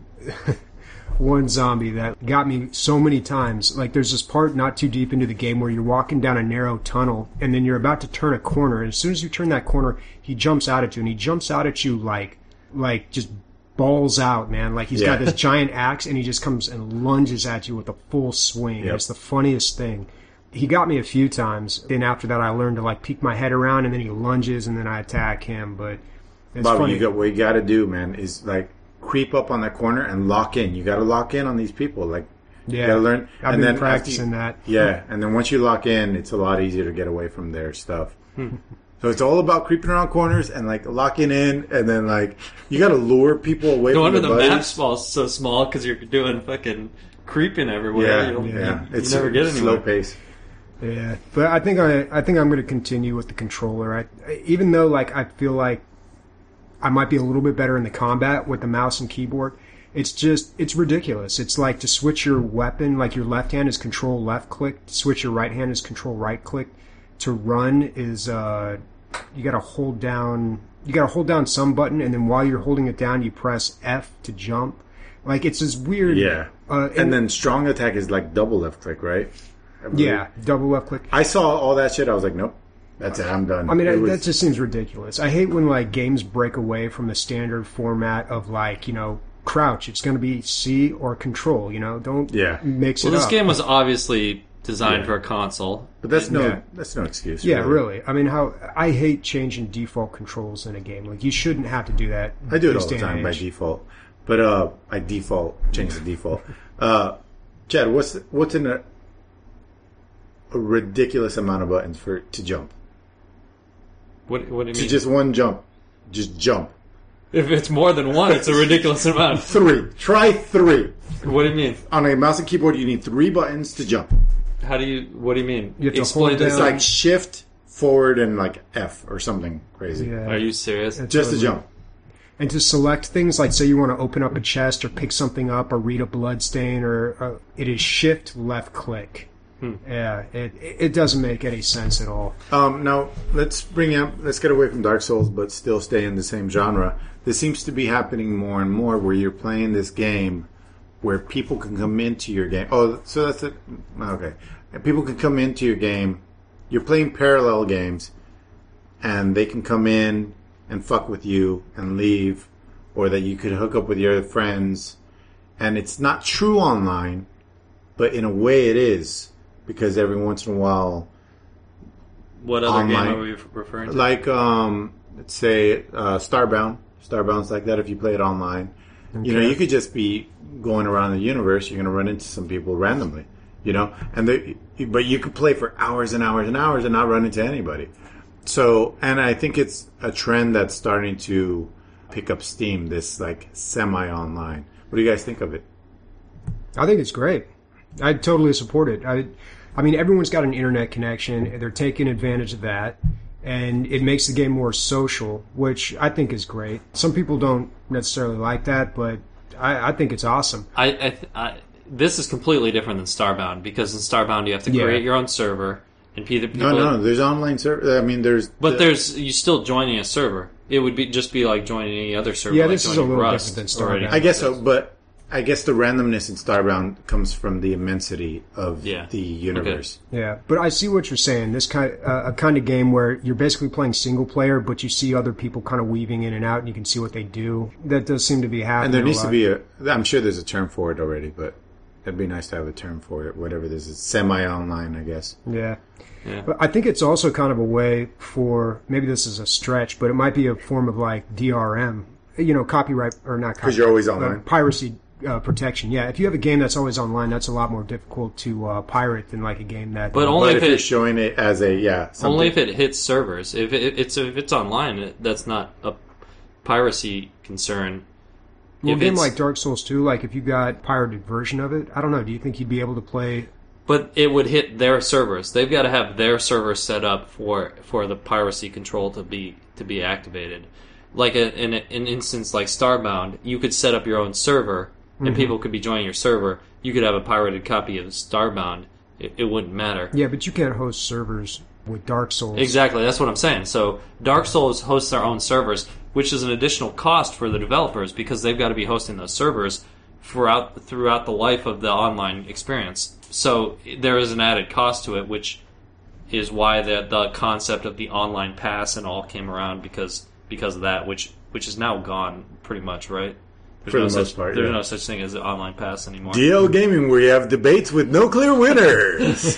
one zombie that got me so many times. Like there's this part not too deep into the game where you're walking down a narrow tunnel and then you're about to turn a corner, and as soon as you turn that corner, he jumps out at you, and he jumps out at you like like just balls out, man. Like he's got Yeah. this giant axe and he just comes and lunges at you with a full swing. Yep. It's the funniest thing. He got me a few times. Then after that, I learned to like peek my head around, and then he lunges, and then I attack him. But it's Bobby, funny. you got what you got to do, man, is like creep up on that corner and lock in. You got to lock in on these people. Like yeah, you got to learn. I've and been then practicing after that. you, Yeah, and then once you lock in, it's a lot easier to get away from their stuff. So it's all about creeping around corners and like locking in, and then like you got to lure people away No from wonder the the buddies. map's small, so small because you're doing fucking creeping everywhere. Yeah, you, don't- yeah. you, It's you never get slow anywhere. pace. Yeah, but I think I I think I'm going to continue with the controller. I, even though like I feel like I might be a little bit better in the combat with the mouse and keyboard. It's just it's ridiculous. It's like to switch your weapon, like your left hand is control left click, to switch your right hand is control right click. To run is uh, you got to hold down you got to hold down some button, and then while you're holding it down, you press F to jump. Like it's this weird. Yeah, Uh, and then strong attack is like double left click, right? I believe. yeah, double left click. I saw all that shit. I was like, nope. That's it. I'm done. I mean, It I, was- that just seems ridiculous. I hate when like games break away from the standard format of like you know crouch. It's going to be C or control. You know, don't Yeah. mix Well, it this up. game was obviously designed Yeah. for a console. but that's no Yeah. that's no excuse. Yeah, really. I mean, how I hate changing default controls in a game. Like, you shouldn't have to do that. I do it this all the day and time by age. default. But uh, I default change the default. Uh, Chad, what's what's in a, a ridiculous amount of buttons for to jump? What, what do you To mean? just one jump, just jump. If it's more than one, it's a ridiculous amount. Three. Try three. What do you mean? On a mouse and keyboard, you need three buttons to jump. How do you? What do you mean? You have to Explain hold this. It's down- like shift, forward, and like F or something crazy. Yeah. Are you serious? It's Just to totally- jump. And to select things, like say you want to open up a chest or pick something up or read a blood stain, or uh, it is shift left click. Hmm. Yeah, it it doesn't make any sense at all. Um, now let's bring up. Let's get away from Dark Souls, but still stay in the same genre. This seems to be happening more and more, where you're playing this game, where people can come into your game. Oh, so that's it. Okay, people can come into your game. You're playing parallel games, and they can come in and fuck with you and leave, or that you could hook up with your friends, and it's not true online, but in a way it is, because every once in a while. What other Online. game are we referring to? Like, um, let's say, uh, Starbound. Starbound's like that if you play it online. You know, Okay. you could just be going around the universe. You're going to run into some people randomly, you know? and they, But you could play for hours and hours and hours and not run into anybody. So, and I think it's a trend that's starting to pick up steam, this, like, semi-online. What do you guys think of it? I think it's great. I totally support it. I, I mean, everyone's got an internet connection. They're taking advantage of that, and it makes the game more social, which I think is great. Some people don't necessarily like that, but I, I think it's awesome. I, I, th- I this is completely different than Starbound, because in Starbound you have to Yeah. create your own server and pe- people. No, no, there's online server. I mean, there's. But there's you still joining a server. It would be just be like joining any other server. Yeah, like this is a joining little Rust different than or anything Starbound. I guess like so, but I guess the randomness in Starbound comes from the immensity of Yeah. the universe. Yeah, but I see what you're saying. This kind, uh, a kind of game where you're basically playing single player, but you see other people kind of weaving in and out, and you can see what they do. That does seem to be happening. And there a needs to lot. be a. I'm sure there's a term for it already, but it'd be nice to have a term for it. Whatever this is, semi-online, I guess. Yeah. Yeah. But I think it's also kind of a way for, maybe this is a stretch, but it might be a form of like D R M, you know, copyright, or not copyright. 'Cause you're always uh, online. piracy uh, protection. Yeah, if you have a game that's always online, that's a lot more difficult to uh, pirate than like a game that... But only But if if you're it showing it as a yeah, something, only if it hits servers. If it, it's if it's online, it, that's not a piracy concern. well, a if game it's- like Dark Souls two, like if you got pirated version of it, I don't know, do you think you'd be able to play... But it would hit their servers. They've got to have their servers set up for for the piracy control to be to be activated. Like a, in a, an instance like Starbound, you could set up your own server, and Mm-hmm. people could be joining your server. You could have a pirated copy of Starbound. It, it wouldn't matter. Yeah, but you can't host servers with Dark Souls. Exactly, that's what I'm saying. So Dark Souls hosts their own servers, which is an additional cost for the developers because they've got to be hosting those servers throughout throughout the life of the online experience. So there is an added cost to it, which is why the the concept of the online pass and all came around because because of that, which which is now gone pretty much, right? There's For no the such, most part, there's yeah. no such thing as an online pass anymore. D L Gaming, where you have debates with no clear winners.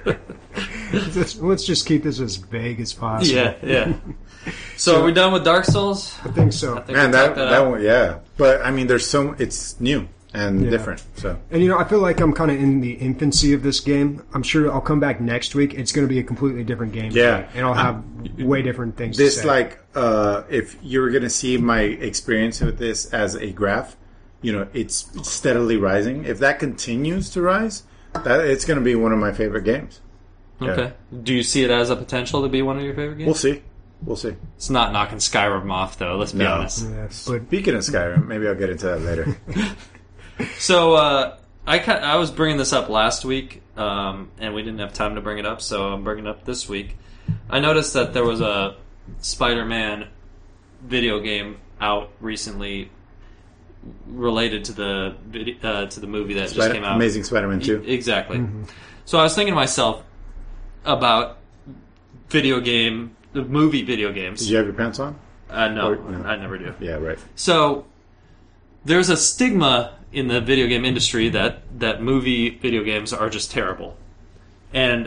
Let's, let's just keep this as vague as possible. Yeah, yeah. So, are we done with Dark Souls? I think so. I think Man, we that talked that, out. one, yeah. But I mean, there's so it's new and Yeah. different. So And you know, I feel like I'm kind of in the infancy of this game. I'm sure I'll come back next week. It's going to be a completely different game. for Yeah. me, and I'll have way different things this to say. like uh, if you were gonna see my experience with this as a graph, you know, it's steadily rising. If that continues to rise, that it's gonna be one of my favorite games. Yeah. Okay. Do you see it as a potential to be one of your favorite games? We'll see. We'll see. It's not knocking Skyrim off, though. Let's be No. honest. Yeah, but Speaking of Skyrim, maybe I'll get into that later. So uh, I ca- I was bringing this up last week, um, and we didn't have time to bring it up, so I'm bringing it up this week. I noticed that there was a Spider-Man video game out recently related to the vid- uh, to the movie that just Spider- came out. Amazing Spider-Man two. E- Exactly. So I was thinking to myself about video game, movie video games. Did you have your pants on? Uh, no, Or- no. I never do. Yeah, right. So there's a stigma in the video game industry that that movie video games are just terrible, and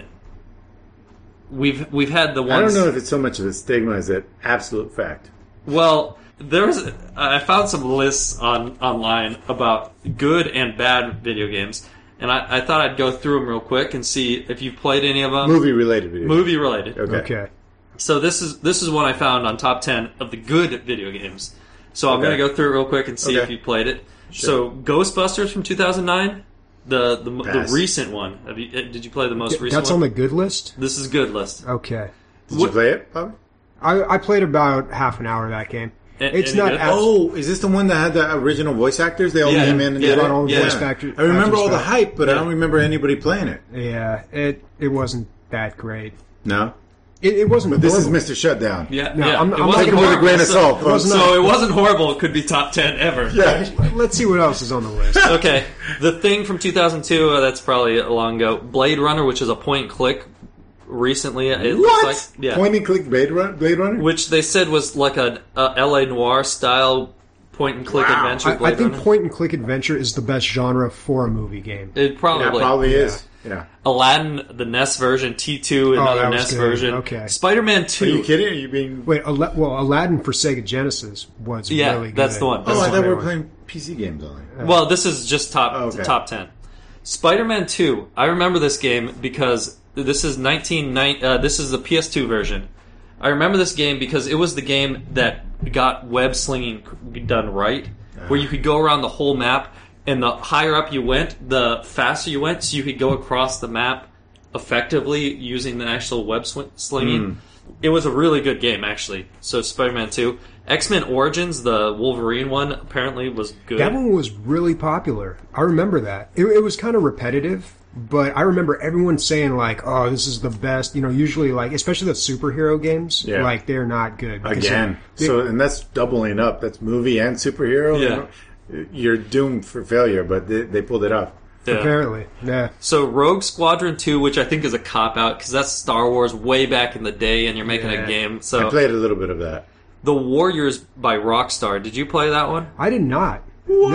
we've we've had the ones. I don't know if it's so much of a stigma as an absolute fact. Well, there's I found some lists on online about good and bad video games, and I, I thought I'd go through them real quick and see if you've played any of them. Movie related video. Movie related. Okay. Okay. So this is this is one I found on top ten of the good video games. So I'm Okay. going to go through it real quick and see Okay. if you played it. Sure. So Ghostbusters from two thousand nine, the the, the Pass. recent one. Have you, did you play the most recent That's one? on the good list? This is good list. Okay. Did What- you play it, Bobby? I, I played about half an hour of that game. A- It's any not good? as- Oh, is this the one that had the original voice actors? They all Yeah, came in and yeah, did it? About all the yeah. voice factor- I remember actors all the back. hype, but I Yeah. don't remember anybody playing it. Yeah, it it wasn't that great. No? It, it wasn't But this is horrible. Mister Shutdown. Yeah, No, yeah. I'm- it I'm wasn't taking it with a horrible, grain of so- salt, folks. So it wasn't horrible. It could be top ten ever. Yeah. Let's see what else is on the list. Okay, The Thing from two thousand two. Uh, that's probably a long ago. Blade Runner, which is a point and click. Recently, it What? looks like yeah. Point and click Blade, Run- Blade Runner? Which they said was like a, a L A Noir style point and click Wow. adventure. I, I Blade think Runner. point and click adventure is the best genre for a movie game. It Yeah, probably, probably is. Yeah. Aladdin, the N E S version, T two, Oh, another that N E was S good. version. Okay. Spider-Man Are two. you kidding? Are you being... Wait, Ala- well, Aladdin for Sega Genesis was Yeah, really good. that's the one. Oh, That's I the thought we one. were playing P C games only. Well, this is just top Oh, okay. top ten. Spider-Man two. I remember this game because this is nineteen ninety. Uh, this is the P S two version. I remember this game because it was the game that got web slinging done right, where you could go around the whole map, and the higher up you went, the faster you went, so you could go across the map effectively using the actual web sw- slinging. It was a really good game, actually. So Spider-Man two. X-Men Origins, the Wolverine one, apparently was good. That one was really popular. I remember that. It, it was kind of repetitive, but I remember everyone saying like, "Oh, this is the best." You know, usually like, especially the superhero games, Yeah. like they're not good because Again. they- So, and that's doubling up. That's movie and superhero. Yeah. You know? You're doomed for failure, but they, they pulled it off. Yeah. apparently, yeah. So Rogue Squadron two, which I think is a cop-out, because that's Star Wars way back in the day, and you're making Yeah. a game. I So played a little bit of that. The Warriors by Rockstar. Did you play that one? I did not. No,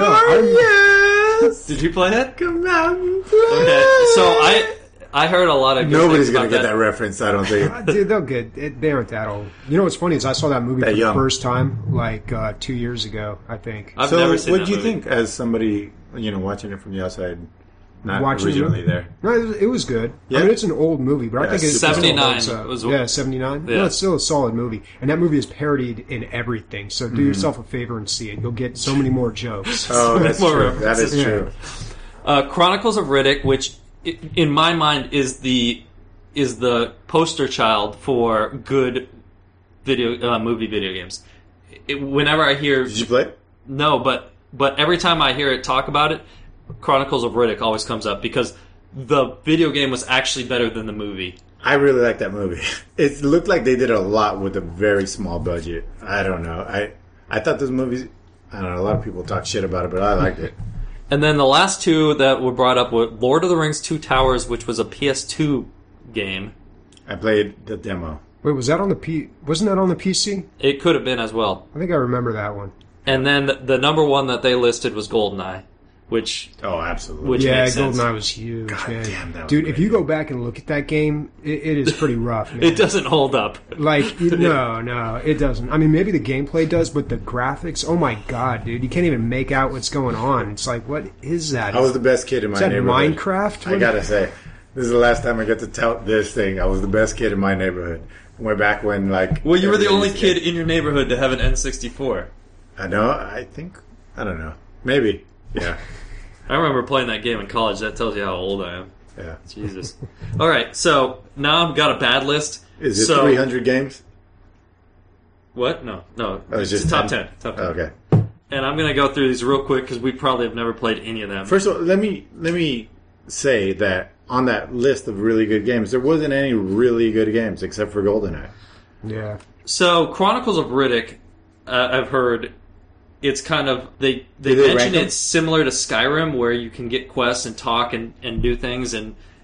I, Warriors! Did you play it? Come out and play! Okay, so I I heard a lot of good Nobody's things going to about get that reference, I don't think. dude, they're good. It, they aren't that old. You know what's funny is I saw that movie That for young. the first time like uh, two years ago. I think. I've so, never seen what that do you movie. think as somebody, you know, watching it from the outside, not Watching originally it? there? No, it was, it was good. Yeah? I mean, it's an old movie, but I Yeah, think it's seventy-nine Still holds up. was- yeah, seventy-nine. Yeah. No, it's still a solid movie, and that movie is parodied in everything. So Mm-hmm. do yourself a favor and see it. You'll get so many more jokes. Oh, that's More true. That is references. true. Uh, Chronicles of Riddick, which i- in my mind is the is the poster child for good video uh, movie video games. It, whenever I hear Did you play it? no, but but every time I hear it talk about it, Chronicles of Riddick always comes up because the video game was actually better than the movie. I really like that movie. It looked like they did a lot with a very small budget. I don't know. I I thought those movies. I don't know. A lot of people talk shit about it, but I liked it. And then the last two that were brought up were Lord of the Rings Two Towers, which was a P S two game. I played the demo. Wait, was that on the P? Wasn't that on the P C? It could have been as well. I think I remember that one. And then the, the number one that they listed was GoldenEye, which Oh, absolutely. Which yeah, makes sense. GoldenEye was huge, God man. damn, that was Dude, great. if you go back and look at that game, it, it is pretty rough, man. it doesn't hold up. Like, you- no, no, it doesn't. I mean, maybe the gameplay does, but the graphics, oh my god, dude. You can't even make out what's going on. It's like, what is that? I was the best kid in my Is that neighborhood. Minecraft? I gotta say, this is the last time I got to tout this thing. I was the best kid in my neighborhood. Way back when, like, Well, you were the everybody only used to kid get- in your neighborhood to have an N sixty-four. I know. I think. I don't know. Maybe. Yeah. I remember playing that game in college. That tells you how old I am. Yeah. Jesus. All right, so now I've got a bad list. Is it so, three hundred games? What? No, no. Oh, it's it's just top ten? ten. Top ten. Okay. And I'm going to go through these real quick because we probably have never played any of them. First of all, let me let me say that on that list of really good games, there wasn't any really good games except for GoldenEye. Yeah. So, Chronicles of Riddick, uh, I've heard it's kind of they they Do they mention rank them? it's similar to Skyrim, where you can get quests and talk and, and do things, and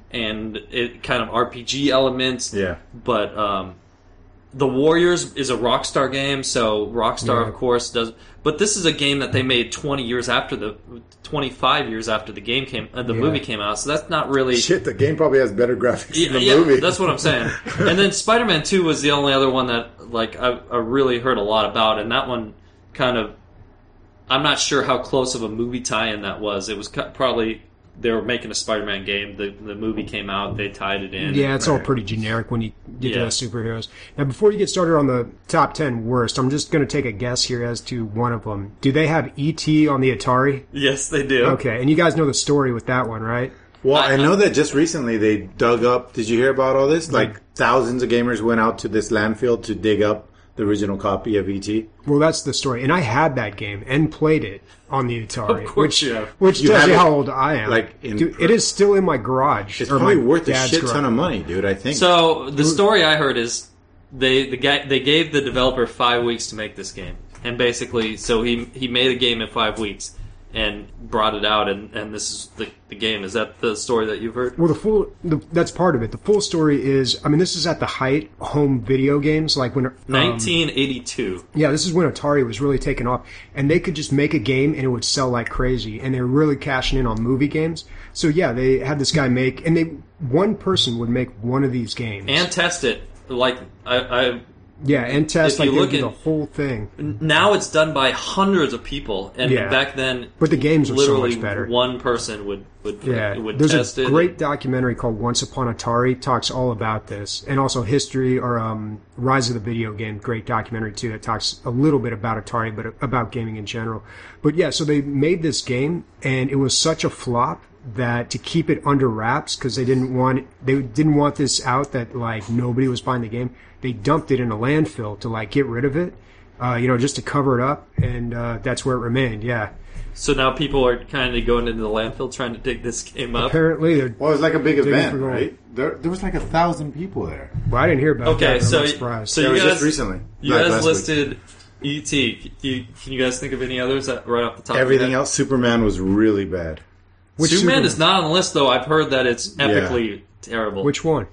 and it kind of R P G elements. Yeah. But um, the Warriors is a Rockstar game, so Rockstar, Yeah. of course, does. But this is a game that they made twenty years after the, twenty-five years after the game came, uh, the Yeah. movie came out. So that's not really. Shit, the game probably has better graphics Yeah, than the yeah, movie. that's what I'm saying. And then Spider-Man two was the only other one that like I, I really heard a lot about, and that one kind of I'm not sure how close of a movie tie-in that was. It was co- probably they were making a Spider-Man game. The the movie came out, they tied it in. Yeah, it's all pretty generic when you get to Yeah. the superheroes. Now, before you get started on the top ten worst, I'm just going to take a guess here as to one of them. Do they have E T on the Atari? Yes, they do. Okay, and you guys know the story with that one, right? Well, I- I know that just recently they dug up. Did you hear about all this? Like thousands of gamers went out to this landfill to dig up the original copy of E T. Well, that's the story. And I had that game and played it on the Atari. Of course which, you have. Which You tells have you it, how old I am. like, in Dude, per- it is still in my garage. It's or probably my worth a dad's shit garage. ton of money, dude. I think. So the story I heard is they the guy they gave the developer five weeks to make this game, and basically, so he he made a game in five weeks and brought it out, and, and this is the the game. Is that the story that you've heard? Well, the full, the, that's part of it. The full story is, I mean, this is at the height of home video games, like when, um, nineteen eighty-two. yeah, this is when Atari was really taking off, and they could just make a game and it would sell like crazy, and they were really cashing in on movie games. So yeah, they had this guy make, and they, one person would make one of these games. And test it. Like I, I yeah, and test, if like you they look would do at- the whole thing. now it's done by hundreds of people, and Yeah. back then, But the games are so literally much better. one person would would Yeah, would there's test a it. great documentary called Once Upon Atari, talks all about this, and also history or um, Rise of the Video Game, great documentary too that talks a little bit about Atari, but about gaming in general. But yeah, so they made this game, and it was such a flop that to keep it under wraps because they didn't want they didn't want this out that like nobody was buying the game. They dumped it in a landfill to like get rid of it, uh, you know, just to cover it up, and uh, that's where it remained. Yeah, So now people are kind of going into the landfill trying to dig this game up. apparently they're. well, it was like a big Digging event, for gold. right? There, there was like a thousand people there. Well, I didn't hear about Okay, that. but so I'm not surprised. so That you was guys just recently. You Like guys last week. listed E T. Can you, can you guys think of any others that right off the top? Everything of your head? else. Superman was really bad. Which Superman Superman? is not on the list though. I've heard that it's Yeah. epically terrible. Which one?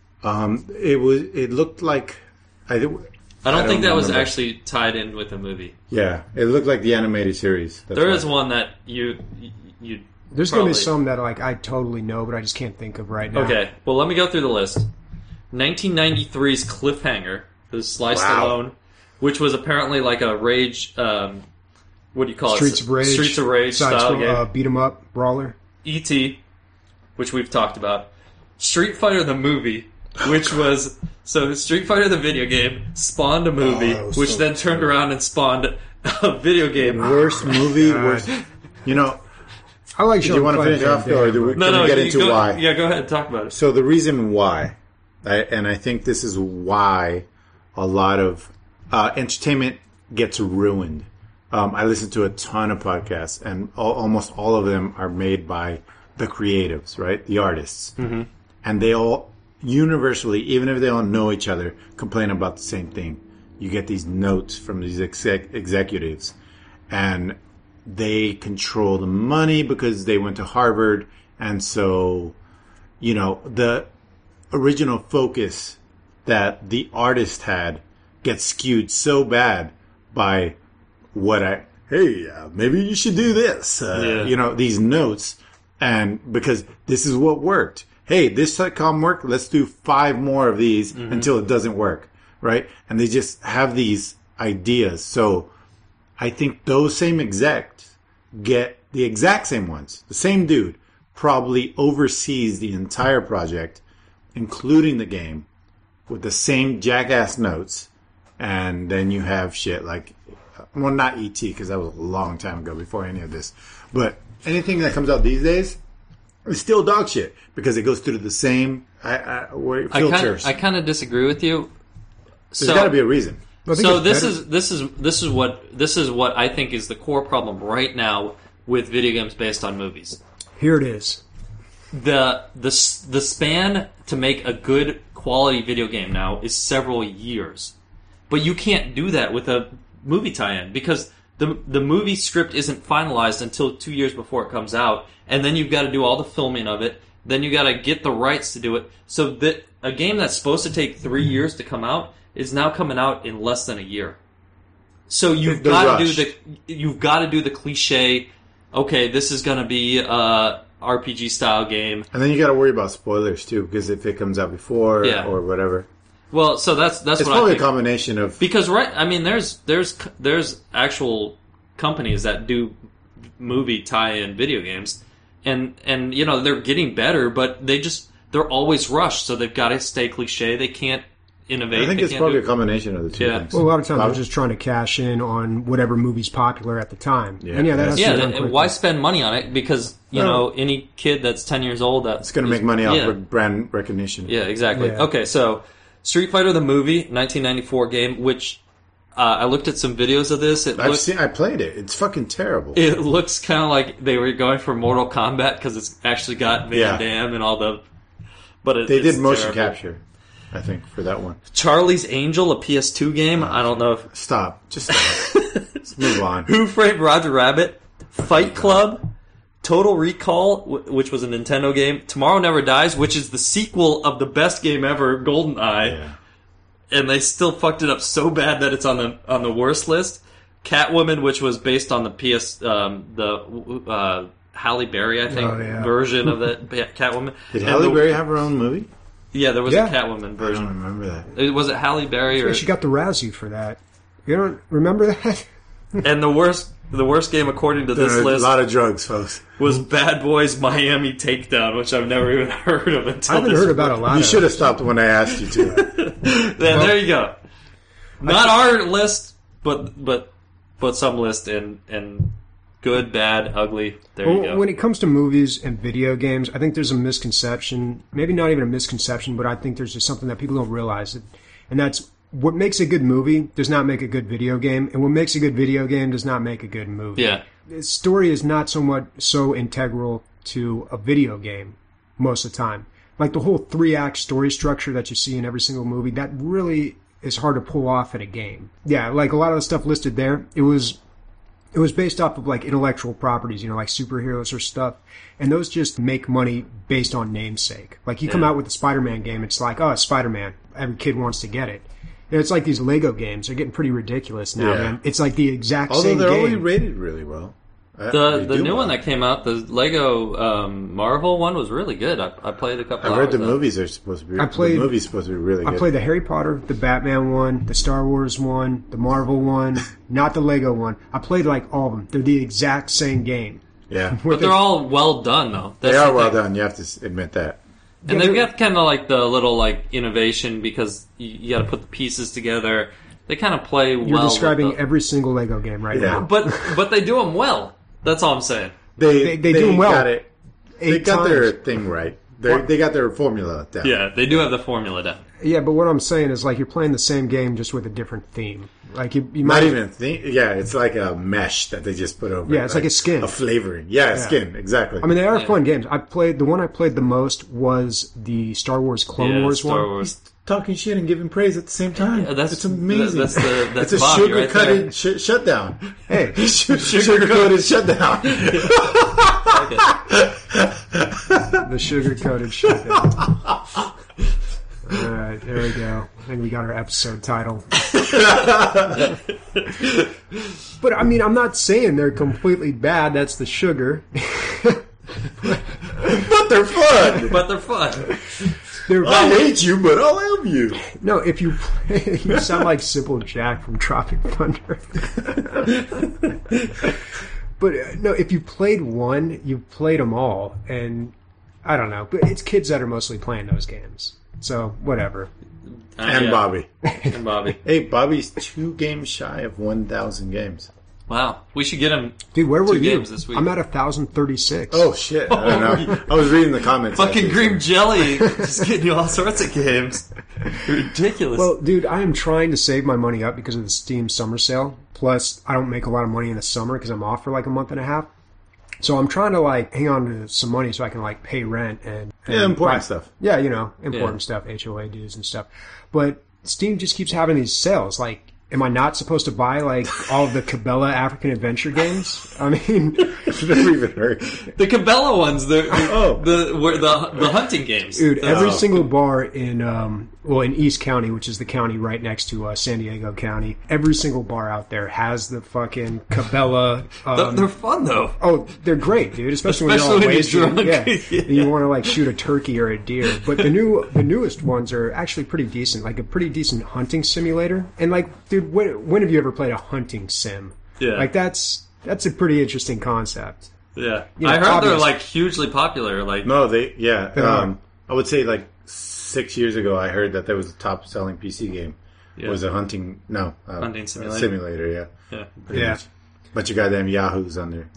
Um, it was. It looked like. I, think- I don't I think don't that was remember. actually tied in with a movie. Yeah, it looked like the animated series. That's There why. is one that you you. There's going to be probably- some that like I totally know, but I just can't think of right now. Okay, well let me go through the list. nineteen ninety-three's Cliffhanger, who's Sly Wow. Stallone, which was apparently like a rage. Um, what do you call Streets it? of Rage. Streets of Rage side style scroll, game. uh, beat 'em up brawler. E T, which we've talked about. Street Fighter the movie, which was so Street Fighter the video game spawned a movie, Oh, that was which so then turned around and spawned a video game. Worst movie. God. Worst. You know. I like. Do you want to finish off, or do we, No, can no, we get you into go, why? Yeah, go ahead and talk about it. So the reason why, I, and I think this is why a lot of uh, entertainment gets ruined. Um, I listen to a ton of podcasts, and all, almost all of them are made by the creatives, right? The artists. Mm-hmm. And they all universally, even if they don't know each other, complain about the same thing. You get these notes from these exec- executives, and they control the money because they went to Harvard, and so, you know, the original focus that the artist had gets skewed so bad by what I, hey, uh, maybe you should do this, uh, Yeah. you know, these notes, and because this is what worked. Hey, this sitcom worked, let's do five more of these until it doesn't work, right? And they just have these ideas. So I think those same execs get the exact same ones. The same dude probably oversees the entire project, including the game, with the same jackass notes. And then you have shit like, well, not E T, because that was a long time ago before any of this. But anything that comes out these days is still dog shit because it goes through the same I, I, where- I kind filters. of, I kind of disagree with you. There's So, got to be a reason. I think so it's this better- is this is this is what this is what I think is the core problem right now with video games based on movies. Here it is. the the s- the span to make a good quality video game now is several years, but you can't do that with a movie tie-in because the the movie script isn't finalized until two years before it comes out, and then you've got to do all the filming of it, then you got to get the rights to do it. So that a game that's supposed to take three years to come out is now coming out in less than a year. So you've The got to do rush. the you've got to do the cliche. Okay, this is going to be a R P G style game. And then you got to worry about spoilers too, because if it comes out before Yeah. or whatever, Well, so that's that's it's what probably I a think. combination of. Because right, I mean, there's there's there's actual companies that do movie tie-in video games, and and you know they're getting better, but they just they're always rushed, so they've got to stay cliche. They can't innovate. I think they it's can't probably do- a combination of the two Yeah. things. Well, a lot of times Probably- they're just trying to cash in on whatever movie's popular at the time. Yeah. And yeah, that has yeah. to be done and quickly. why spend money on it? Because you No. know any kid that's ten years old that It's going to is- make money off yeah. of brand recognition. Yeah, exactly. Yeah. Okay, so Street Fighter the movie, nineteen ninety-four game, which uh, I looked at some videos of this. It I've looks seen. I played it. It's fucking terrible. it looks kind of like they were going for Mortal Kombat because it's actually got Van Yeah. Damme and all the. But it, they it's did motion terrible. capture, I think, for that one. Charlie's Angel, a P S two game. I don't know if Stop. Just stop. Let's move on. Who Framed Roger Rabbit, Fight Club, Total Recall, w- which was a Nintendo game, Tomorrow Never Dies, which is the sequel of the best game ever, GoldenEye. Yeah. And they still fucked it up so bad that it's on the on the worst list. Catwoman, which was based on the P S um, the uh, Halle Berry, I think, Oh, yeah. version of that Catwoman. Did And Halle the- Berry have her own movie? Yeah, there was Yeah. a Catwoman I don't version. remember that. It- Was it Halle Berry or? Yeah, she got the Razzie for that. You don't remember that? And the worst, the worst game according to this There are a list lot of drugs, folks. was Bad Boys Miami Takedown, which I've never even heard of until I haven't this heard about a lot You of should have stopped when I asked you to. Then there you go. Not our list, but but but some list and and good, bad, ugly. There you Well, go. when it comes to movies and video games, I think there's a misconception. Maybe not even a misconception, but I think there's just something that people don't realize. And that's what makes a good movie does not make a good video game, and what makes a good video game does not make a good movie. Yeah. The story is not so much so integral to a video game most of the time. Like the whole three act story structure that you see in every single movie, that really is hard to pull off in a game. Yeah, like a lot of the stuff listed there, it was it was based off of like intellectual properties, you know, like superheroes or stuff. And those just make money based on namesake. Like you come Yeah. out with a Spider-Man game, it's like, oh, it's Spider-Man. Every kid wants to get it. And it's like these Lego games. They're getting pretty ridiculous now, Yeah. man. It's like the exact Although same they're only game. rated really well. Uh, The they the do new well. one that came out, the Lego um, Marvel one, was really good. I, I played a couple. I read hours the of it. movies are supposed to be. I played- the movie's supposed to be really I good. played the Harry Potter, the Batman one, the Star Wars one, the Marvel one, not the Lego one. I played like all of them. They're the exact same game. yeah, But they're all well done, though. they That's are the well thing. done. You have to s- admit that. And Yeah, they've they're- got kind of like the little like innovation because you, you got to put the pieces together. They kind of play well. You're with describing the- every single Lego game right Yeah. now. but but they do them well. That's all I'm saying. They They- they do 'em well. Got it. They Eight got times. their thing right. They they got their formula down. Yeah, they do have the formula down. Yeah, but what I'm saying is like you're playing the same game just with a different theme. Like you, you Not might even think. Yeah, it's like a mesh that they just put over. Yeah, it, it's like a skin. a flavoring. Yeah, a skin. Exactly. I mean, they are Yeah. fun games. I played the one I played the most was the Star Wars Clone Yeah, Wars Star one. Wars. talking shit and giving praise at the same time. Yeah, that's- it's amazing. that's the- that's it's a Bobby sugar right coated there. sh- shutdown. Hey, Sugar coated shutdown. the sugar coated shit. All right, there we go. I think we got our episode title. But I mean, I'm not saying they're completely bad. That's the sugar. But they're fun. But they're fun. They're I hate you, but I'll help you. No, if you play, you sound like Simple Jack from Tropic Thunder. But uh, no, if you played one, you've played them all, and I don't know. But it's kids that are mostly playing those games, so whatever. Uh, And yeah. Bobby. And Bobby. Hey, Bobby's two games shy of one thousand games. Wow. We should get him Dude, where were two you? games this week. I'm at one thousand thirty-six. Oh, shit. I don't know. I was reading the comments. Fucking actually. Green Jelly just getting you all sorts of games. Ridiculous. Well, dude, I am trying to save my money up because of the Steam summer sale. Plus, I don't make a lot of money in the summer because I'm off for like a month and a half. So I'm trying to like hang on to some money so I can like pay rent and, and Yeah, important buy- stuff. Yeah, you know, important Yeah. stuff, H O A dues and stuff. But Steam just keeps having these sales. Like am I not supposed to buy like all of the Cabela African Adventure games? I mean, I've never even heard. The Cabela ones, the Oh. the were the the hunting games. dude, every Oh. single bar in um, well in East County, which is the county right next to uh, San Diego County, every single bar out there has the fucking Cabela. They're- Um, they're fun though. Oh, they're great, dude. Especially, Especially when when you're you're all wasted. drunk. Yeah. Yeah. And you want to like shoot a turkey or a deer. But the new, the newest ones are actually pretty decent. Like a pretty decent hunting simulator. And like, dude, when, when have you ever played a hunting sim? Yeah. Like that's that's a pretty interesting concept. Yeah, You know, I heard obvious. they're like hugely popular. Like, No, they yeah. They are. Um, I would say like six years ago, I heard that there was a top selling P C game. Yeah. Was a hunting no uh, Hunting simulator. Simulator, yeah. yeah. Pretty Yeah. much. Bunch of goddamn yahoos on there.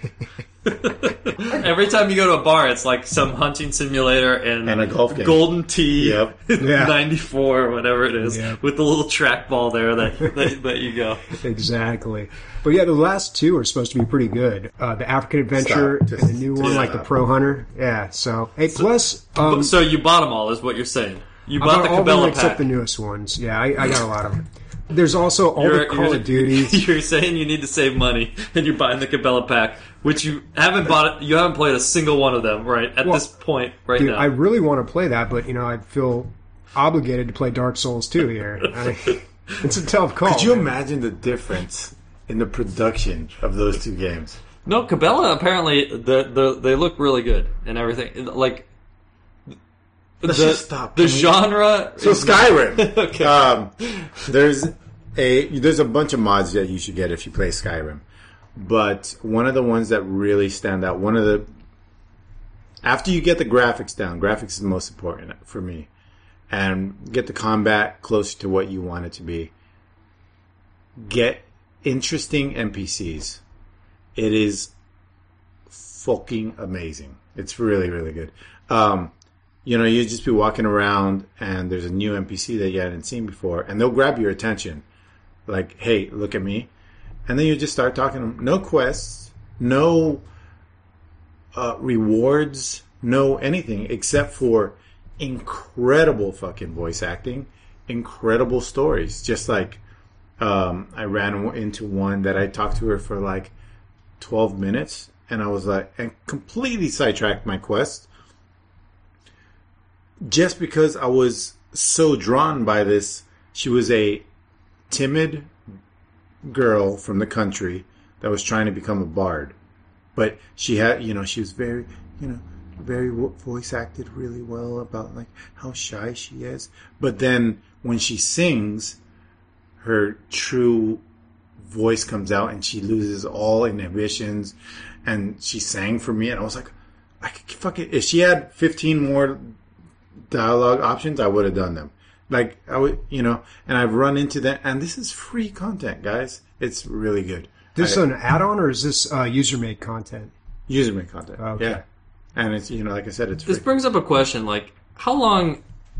Every time you go to a bar, it's like some hunting simulator and, And a golf game. Golden Tee, Yep. Yeah. ninety-four or whatever it is, Yeah. with the little trackball there that, that that you go. Exactly. But yeah, the last two are supposed to be pretty good. Uh, the African Adventure Stop. Just- and the new one, just like the stop. Pro Hunter. Yeah. So hey, plus um, So you bought them all, is what you're saying? You I bought the all of them Cabela except pack. the newest ones. Yeah, I, I got a lot of them. There's also all You're, the Call you're- of Duties. You're saying you need to save money, and you're buying the Cabela pack, which you haven't bought. You haven't played a single one of them, right? At Well, this point, right Dude, now. I really want to play that, but you know, I feel obligated to play Dark Souls two here. I, it's a tough call. Could you man. imagine the difference in the production of those two games? No, Cabela apparently the, the they look really good and everything. Like Let's the, just stop. the Can we- genre. So is- Skyrim. Okay. Um, there's a there's a bunch of mods that you should get if you play Skyrim, but one of the ones that really stand out, one of the after you get the graphics down, graphics is the most important for me, and get the combat closer to what you want it to be. Get interesting N P Cs. It is fucking amazing. It's really really good. Um, You know, you'd just be walking around and there's a new N P C that you hadn't seen before, and they'll grab your attention. Like, hey, look at me. And then you just start talking to them. No quests, no uh, rewards, no anything except for incredible fucking voice acting, incredible stories. Just like um, I ran into one that I talked to her for like twelve minutes, and I was like, and completely sidetracked my quest. Just because I was so drawn by this, she was a timid girl from the country that was trying to become a bard. But she had, you know, she was very, you know, very voice acted really well about like how shy she is. But then when she sings, her true voice comes out and she loses all inhibitions. And she sang for me, and I was like, I could fucking, if she had fifteen more dialogue options, I would have done them. Like I would, you know, and I've run into that, and this is free content, guys. It's really good. This I, an add-on or is this uh, user-made content? user-made content. Okay. Yeah, and it's, you know, like I said, it's free. This brings up a question: like, how long?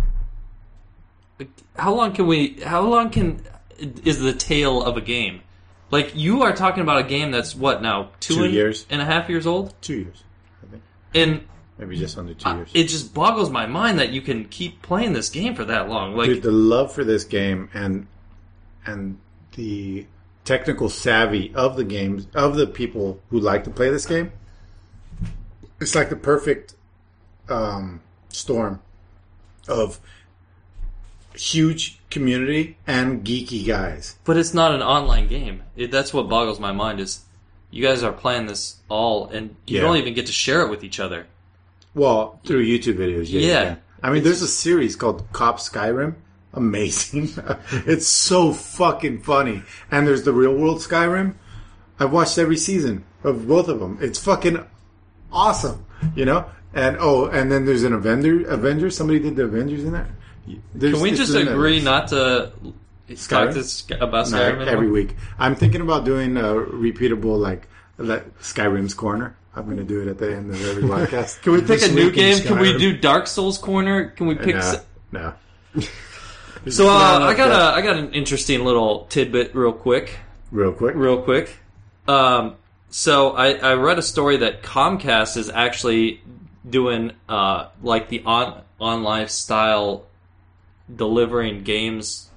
How long can we? How long can is the tail of a game? Like, you are talking about a game that's what now two, Two and, years. and a half years old, Two years, I think, and maybe just under two years. it just boggles my mind that you can keep playing this game for that long. Like, Dude, the love for this game and and the technical savvy of the games of the people who like to play this game, it's like the perfect um, storm of huge community and geeky guys. but it's not an online game. It, that's what boggles my mind. Is you guys are playing this all, and you Yeah. don't even get to share it with each other. Well, through YouTube videos, yeah. you Yeah. can. I mean, there's a series called Cop Skyrim. Amazing. It's so fucking funny. And there's the real world Skyrim. I've watched every season of both of them. It's fucking awesome, you know? And oh, and then there's an Avenger. Avengers. Somebody did the Avengers in that. There's, Can we it's just in agree that. not to talk to Sky- about No, Skyrim anymore? every week? I'm thinking about doing a repeatable like, like Skyrim's Corner. I'm going to do it at the end of every podcast. Can we pick This a new week in game? Can we Skyrim. do Dark Souls Corner? Can we pick? no, s- no. So uh, I got Yeah. a I got an interesting little tidbit, real quick, real quick. real quick. Um, so I, I read a story that Comcast is actually doing uh, like the on online style delivering games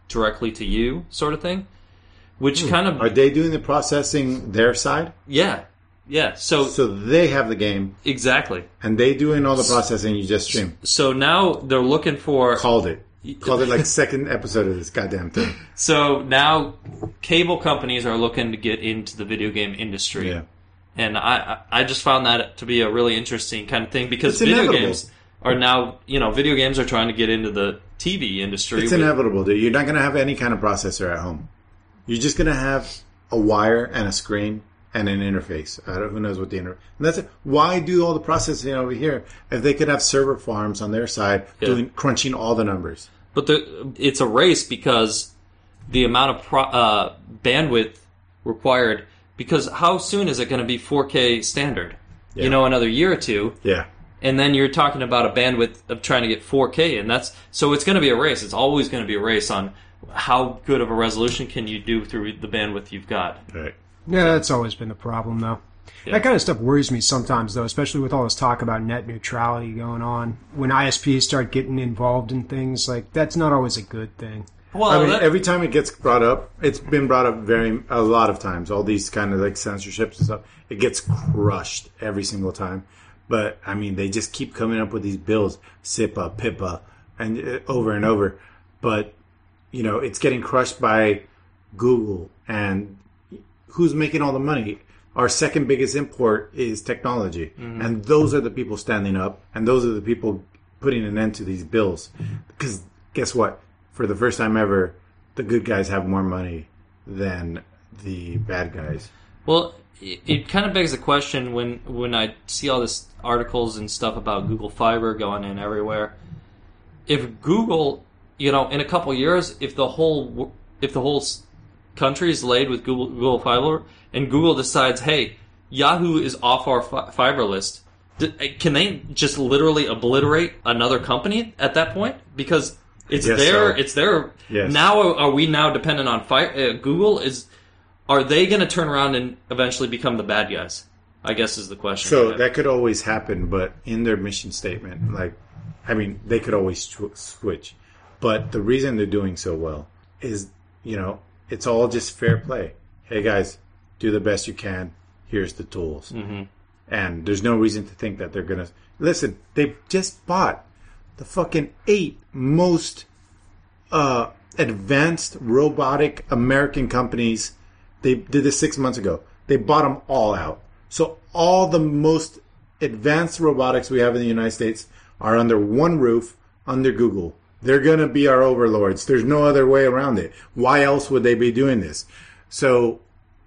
directly to you, sort of thing. Which Hmm. kind of Are they doing the processing their side? yeah, yeah. So, So they have the game, exactly. and they doing all the processing. You just stream. So now they're looking for Called it. Called it like second episode of this goddamn thing. So now cable companies are looking to get into the video game industry. Yeah. And I, I I just found that to be a really interesting kind of thing because It's video inevitable. games are now, you know, video games are trying to get into the T V industry. It's with- inevitable, dude. You're not going to have any kind of processor at home. You're just going to have a wire and a screen and an interface. I don't, who knows what the interface. And that's it. Why do all the processing over here if they could have server farms on their side Yeah. doing crunching all the numbers? But the, it's a race because the amount of pro, uh, bandwidth required. Because how soon is it going to be four K standard? Yeah. You know, another year or two. Yeah. And then you're talking about a bandwidth of trying to get four K, and that's so it's going to be a race. It's always going to be a race on how good of a resolution can you do through the bandwidth you've got. Right. Yeah, that's always been the problem, though. Yeah. That kind of stuff worries me sometimes, though, especially with all this talk about net neutrality going on. When I S Ps start getting involved in things, like, that's not always a good thing. Well, I mean, that- every time it gets brought up, it's been brought up very a lot of times. All these kind of like censorships and stuff, it gets crushed every single time. But I mean, they just keep coming up with these bills, SIPA, PIPA, and uh, over and over. But you know, it's getting crushed by Google, and who's making all the money? Our second biggest import is technology, Mm-hmm. and those are the people standing up, and those are the people putting an end to these bills. Because guess what? For the first time ever, the good guys have more money than the bad guys. Well, it, it kind of begs the question when when I see all this articles and stuff about Google Fiber going in everywhere. If Google, you know, in a couple years, if the whole if the whole s- country is laid with Google Google Fiber, and Google decides, hey, Yahoo is off our fi- fiber list, d- can they just literally obliterate another company at that point? Because it's Yes, their, so. it's their. Yes. Now, are we now dependent on fi- uh, Google? Is are they going to turn around and eventually become the bad guys? I guess is the question. So Yeah. that could always happen, but in their mission statement, like, I mean, they could always sw- switch. But the reason they're doing so well is, you know, it's all just fair play. Hey guys, do the best you can. Here's the tools. Mm-hmm. And there's no reason to think that they're going to... Listen, they just bought the fucking eight most uh, advanced robotic American companies. They did this six months ago. They bought them all out. So all the most advanced robotics we have in the United States are under one roof, under Google. They're going to be our overlords. There's no other way around it. Why else would they be doing this? So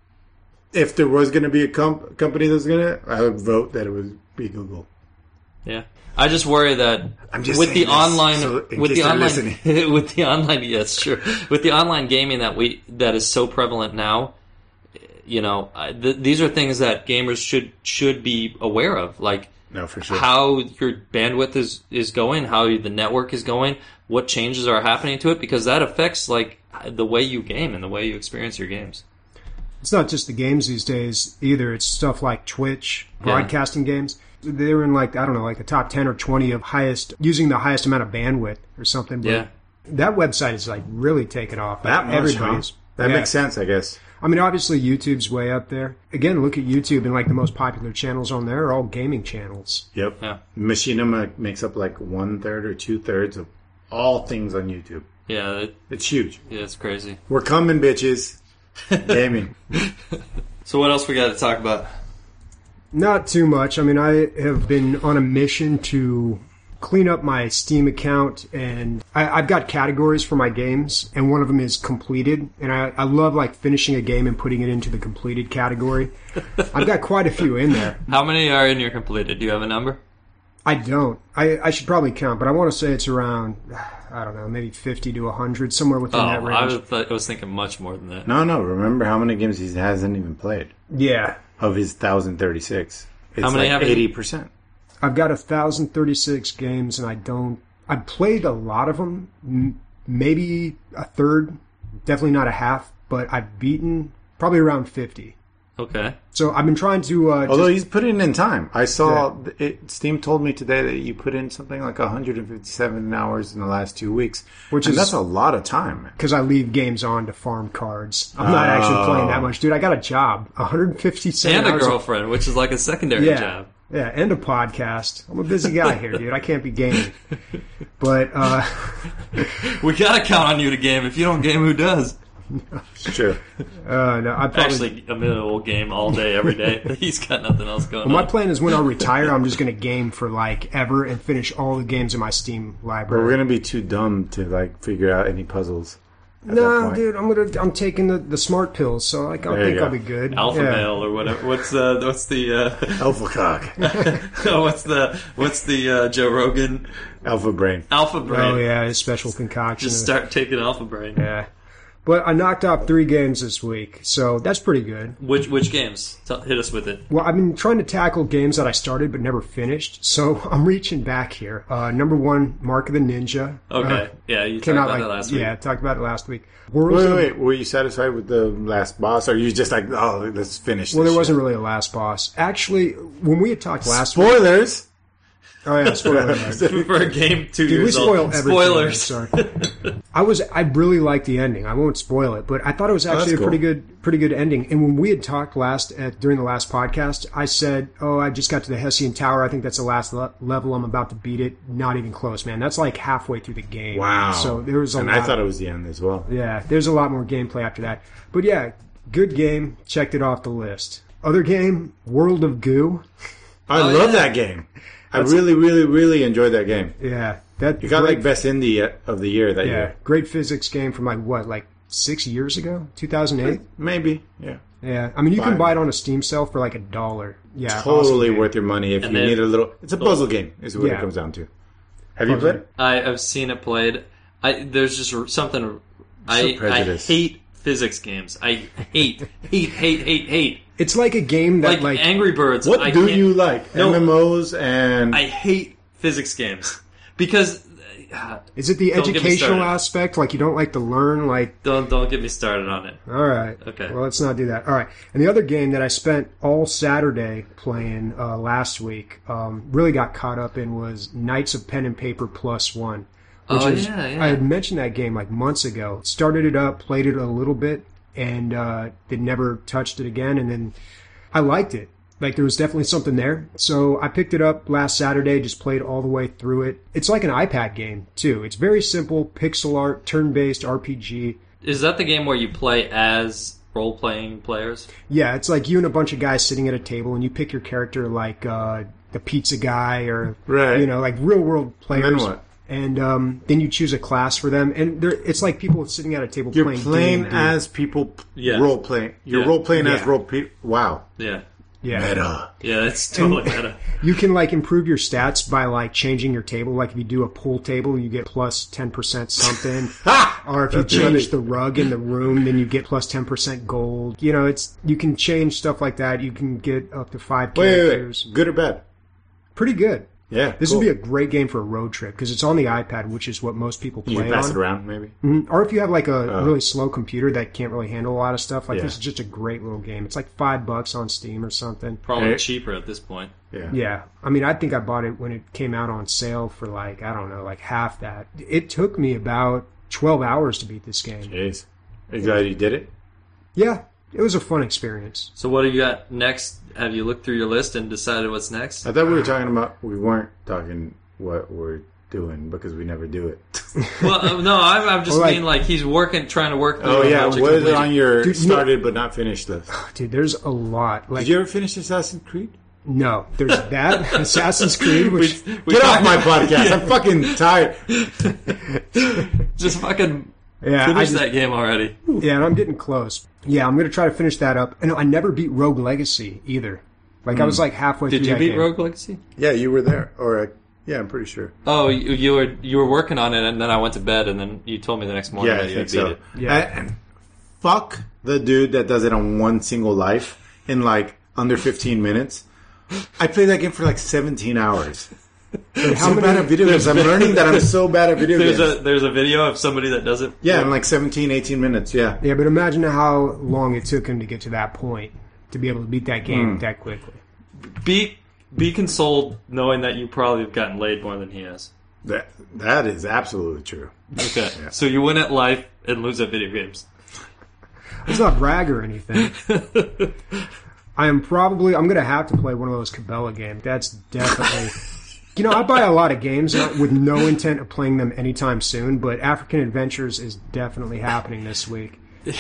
if there was going to be a com- company that's going to, I would vote that it would be Google. Yeah, I just worry that I'm just with the saying this, online, so in with case the they're online, listening. with the online, yes, sure, with the online gaming that we that is so prevalent now. You know, I- th- these are things that gamers should should be aware of, like No, for sure. how your bandwidth is is going, how the network is going, what changes are happening to it, because that affects like the way you game and the way you experience your games. It's not just the games these days either. It's stuff like Twitch, broadcasting games. They're in like, I don't know, like the top ten or twenty of highest, using the highest amount of bandwidth or something. But Yeah. that website is like really taken off. that much, Everybody's. huh? That yeah. makes sense, I guess. I mean, obviously YouTube's way up there. Again, look at YouTube and like the most popular channels on there are all gaming channels. Yep. Yeah. Machinima makes up like one third or two thirds of all things on YouTube. Yeah, it, It's huge. yeah, it's crazy. We're coming, bitches. Gaming. So what else we got to talk about? Not too much. I mean, I have been on a mission to clean up my Steam account, and I, I've got categories for my games, and one of them is completed, and I, I love like finishing a game and putting it into the completed category. I've got quite a few in there. How many are in your completed? Do you have a number? I don't. I, I should probably count, but I want to say it's around, I don't know, maybe fifty to one hundred, somewhere within Oh, that I range. was, th- I was thinking much more than that. No, no. Remember how many games he hasn't even played Yeah. of his one thousand thirty-six. It's How many like have you- eighty percent. I've got one thousand thirty-six games, and I don't... I've played a lot of them, m- maybe a third, definitely not a half, but I've beaten probably around fifty. Okay. So I've been trying to. Uh, Although just, he's putting in time. I saw it, Steam told me today that you put in something like one hundred fifty-seven hours in the last two weeks, Which and is- that's a lot of time. Man. because I leave games on to farm cards. I'm not actually playing that much, dude. I got a job, one hundred fifty-seven And a hours of- girlfriend, which is like a secondary yeah, job. yeah, and a podcast. I'm a busy guy here, dude. I can't be gaming, but uh, We gotta count on you to game. If you don't game, who does? It's true. uh, no, I probably. Actually, Emilio will game all day, every day. He's got nothing else going Well, my on. plan is when I retire, I'm just going to game for like ever and finish all the games in my Steam But library. we're gonna be too dumb to like figure out any puzzles. At that No, point. dude, I'm gonna I'm taking the, the smart pills, so like I There you think go. I'll be good. Alpha yeah. male or whatever. What's uh, what's the uh, Alpha cock, what's the what's the uh, Joe Rogan alpha brain. Alpha Brain? Oh yeah, his special concoction. Just start taking Alpha Brain. Yeah, but I knocked out three games this week, so that's pretty good. Which which games? Tell, hit us with it. Well, I've been trying to tackle games that I started but never finished, so I'm reaching back here. Uh, number one, Mark of the Ninja. Okay, Uh, yeah, you talked came about out like that last week. yeah, talked about it last week. Wait, Worlds wait, of- wait. Were you satisfied with the last boss, or are you just like, oh, let's finish? Well, this there wasn't shit? really a last boss. Actually, when we had talked last week, Spoilers. oh yeah, spoiler alert. For a game two Dude, we years spoil old. everything. Spoilers. Sorry. I was I really liked the ending. I won't spoil it, but I thought it was actually that's a pretty cool. good pretty good ending. And when we had talked last at, during the last podcast, I said, "Oh, I just got to the Hessian Tower. I think that's the last le- level. I'm about to beat it. Not even close, man. That's like halfway through the game. Wow. So there was a and lot. I thought it was the end as well. Yeah, there's a lot more gameplay after that. But yeah, good game. Checked it off the list. Other game, World of Goo. I Oh, love yeah. that game. I really, really, really enjoyed that game. Yeah, that You got great- like best indie of the year that yeah, year. great physics game from like what, like six years ago, two thousand eight. Maybe, yeah. Yeah, I mean you can Fine. buy it on a Steam sale for like a dollar. Yeah, Totally awesome game. worth your money if And you then- need a little. It's a puzzle game, is what Yeah. it comes down to. Have you Puzzle. played it? I, I've seen it played. I there's just something. I I prejudice. hate physics games. I hate hate hate hate hate. It's like a game that Like, like, Angry Birds. What I do can't- you like? No. M M Os and I hate physics games because uh, is it the Don't get me educational started. aspect? Like you don't like to learn? Like don't don't get me started on it. all right, Okay. Well, let's not do that. All right, and the other game that I spent all Saturday playing uh, last week, um, really got caught up in was Knights of Pen and Paper Plus One. Which Oh, is, yeah, yeah. I had mentioned that game like months ago. Started it up, played it a little bit, and uh, then never touched it again. And then I liked it. Like there was definitely something there. So I picked it up last Saturday, just played all the way through it. It's like an iPad game too. It's very simple, pixel art, turn-based R P G. Is that the game where you play as role playing players? Yeah, it's like you and a bunch of guys sitting at a table, and you pick your character like uh, the pizza guy or Right. you know, like real world players. And then what? And um, then you choose a class for them, and they're, it's like people sitting at a table you're playing. playing D and D. as people p- Yeah. role playing. You're Yeah. role playing as Yeah. role pe Wow. Yeah, yeah. Meta. yeah, it's totally meta. You can like improve your stats by like changing your table. Like if you do a pool table, you get plus ten percent something. Ha! Or if you That's change funny. the rug in the room, then you get plus ten percent gold. You know, it's you can change stuff like that. You can get up to five Wait, wait, characters. wait. Good or bad? Pretty good. Yeah. This cool. would be a great game for a road trip because it's on the iPad, which is what most people You play can pass on. it around, maybe. Mhm. Or if you have like a Oh. really slow computer that can't really handle a lot of stuff, like Yeah. this is just a great little game. It's like five bucks on Steam or something. Probably Hey. cheaper at this point. Yeah. Yeah, I mean, I think I bought it when it came out on sale for like I don't know, like half that. It took me about twelve hours to beat this game. Jeez. Are you glad you did it? Yeah, it was a fun experience. So what do you got next? Have you looked through your list and decided what's next? I thought we were talking about. We weren't talking what we're doing because we never do it. Well, uh, no, I'm, I'm just Well, like- mean like he's working, trying to work. Through oh a yeah, bunch of what is it complete- on your Dude, you know- started but not finished list? Dude, there's a lot. Like, Did you ever finish Assassin's Creed? no, there's that Assassin's Creed, which We, we Get off talked- my podcast! I'm fucking tired. Just fucking yeah, I finish just, that game already. yeah, and I'm getting close. Yeah, I'm gonna try to finish that up. And I never beat Rogue Legacy either. Like I was like halfway Did through you that beat game. Rogue Legacy? Yeah, you were there, or uh, yeah, I'm pretty sure. Oh, you, you were you were working on it, and then I went to bed, and then you told me the next morning Yeah, that I you think had beat so. it. Yeah. And, and fuck the dude that does it on one single life in like under fifteen minutes. I played that game for like seventeen hours. I'm how so many- bad at video games. I'm learning that I'm so bad at video There's games. a there's a video of somebody that does it. Yeah, in like seventeen, eighteen minutes. Yeah. Yeah, but imagine how long it took him to get to that point. to be able to beat that game that quickly. Be be consoled knowing that you probably have gotten laid more than he has. That that is absolutely true. Okay, Yeah. so you win at life and lose at video games. It's not brag or anything. I am probably I'm gonna have to play one of those Cabela games. That's definitely. You know, I buy a lot of games with no intent of playing them anytime soon, but African Adventures is definitely happening this week.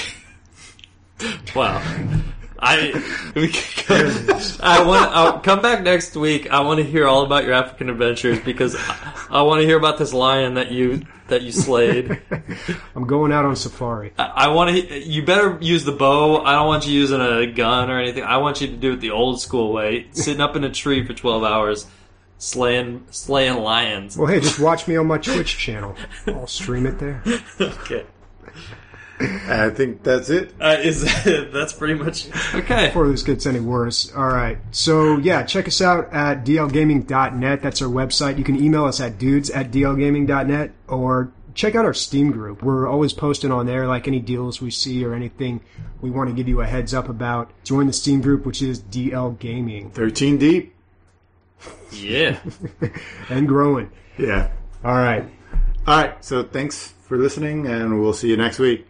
Wow. I we can go, I want I'll come back next week. I want to hear all about your African adventures because I, I want to hear about this lion that you that you slayed. I'm going out on safari. I, I want to. You better use the bow. I don't want you using a gun or anything. I want you to do it the old school way, sitting up in a tree for twelve hours, slaying slaying lions. Well, hey, just watch me on my Twitch channel. I'll stream it there. Okay. I think that's it. Uh, is that's pretty much okay. Before this gets any worse. All right. So, yeah, check us out at d l gaming dot net. That's our website. You can email us at dudes at d l gaming dot net or check out our Steam group. We're always posting on there, like any deals we see or anything we want to give you a heads up about. Join the Steam group, which is D L Gaming. thirteen deep. Yeah. And growing. Yeah. All right. All right. So thanks for listening, and we'll see you next week.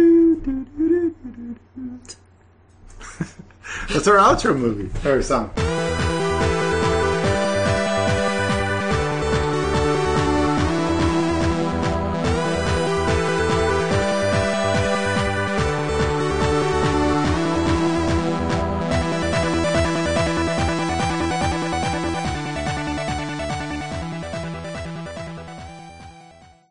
That's our outro movie or song.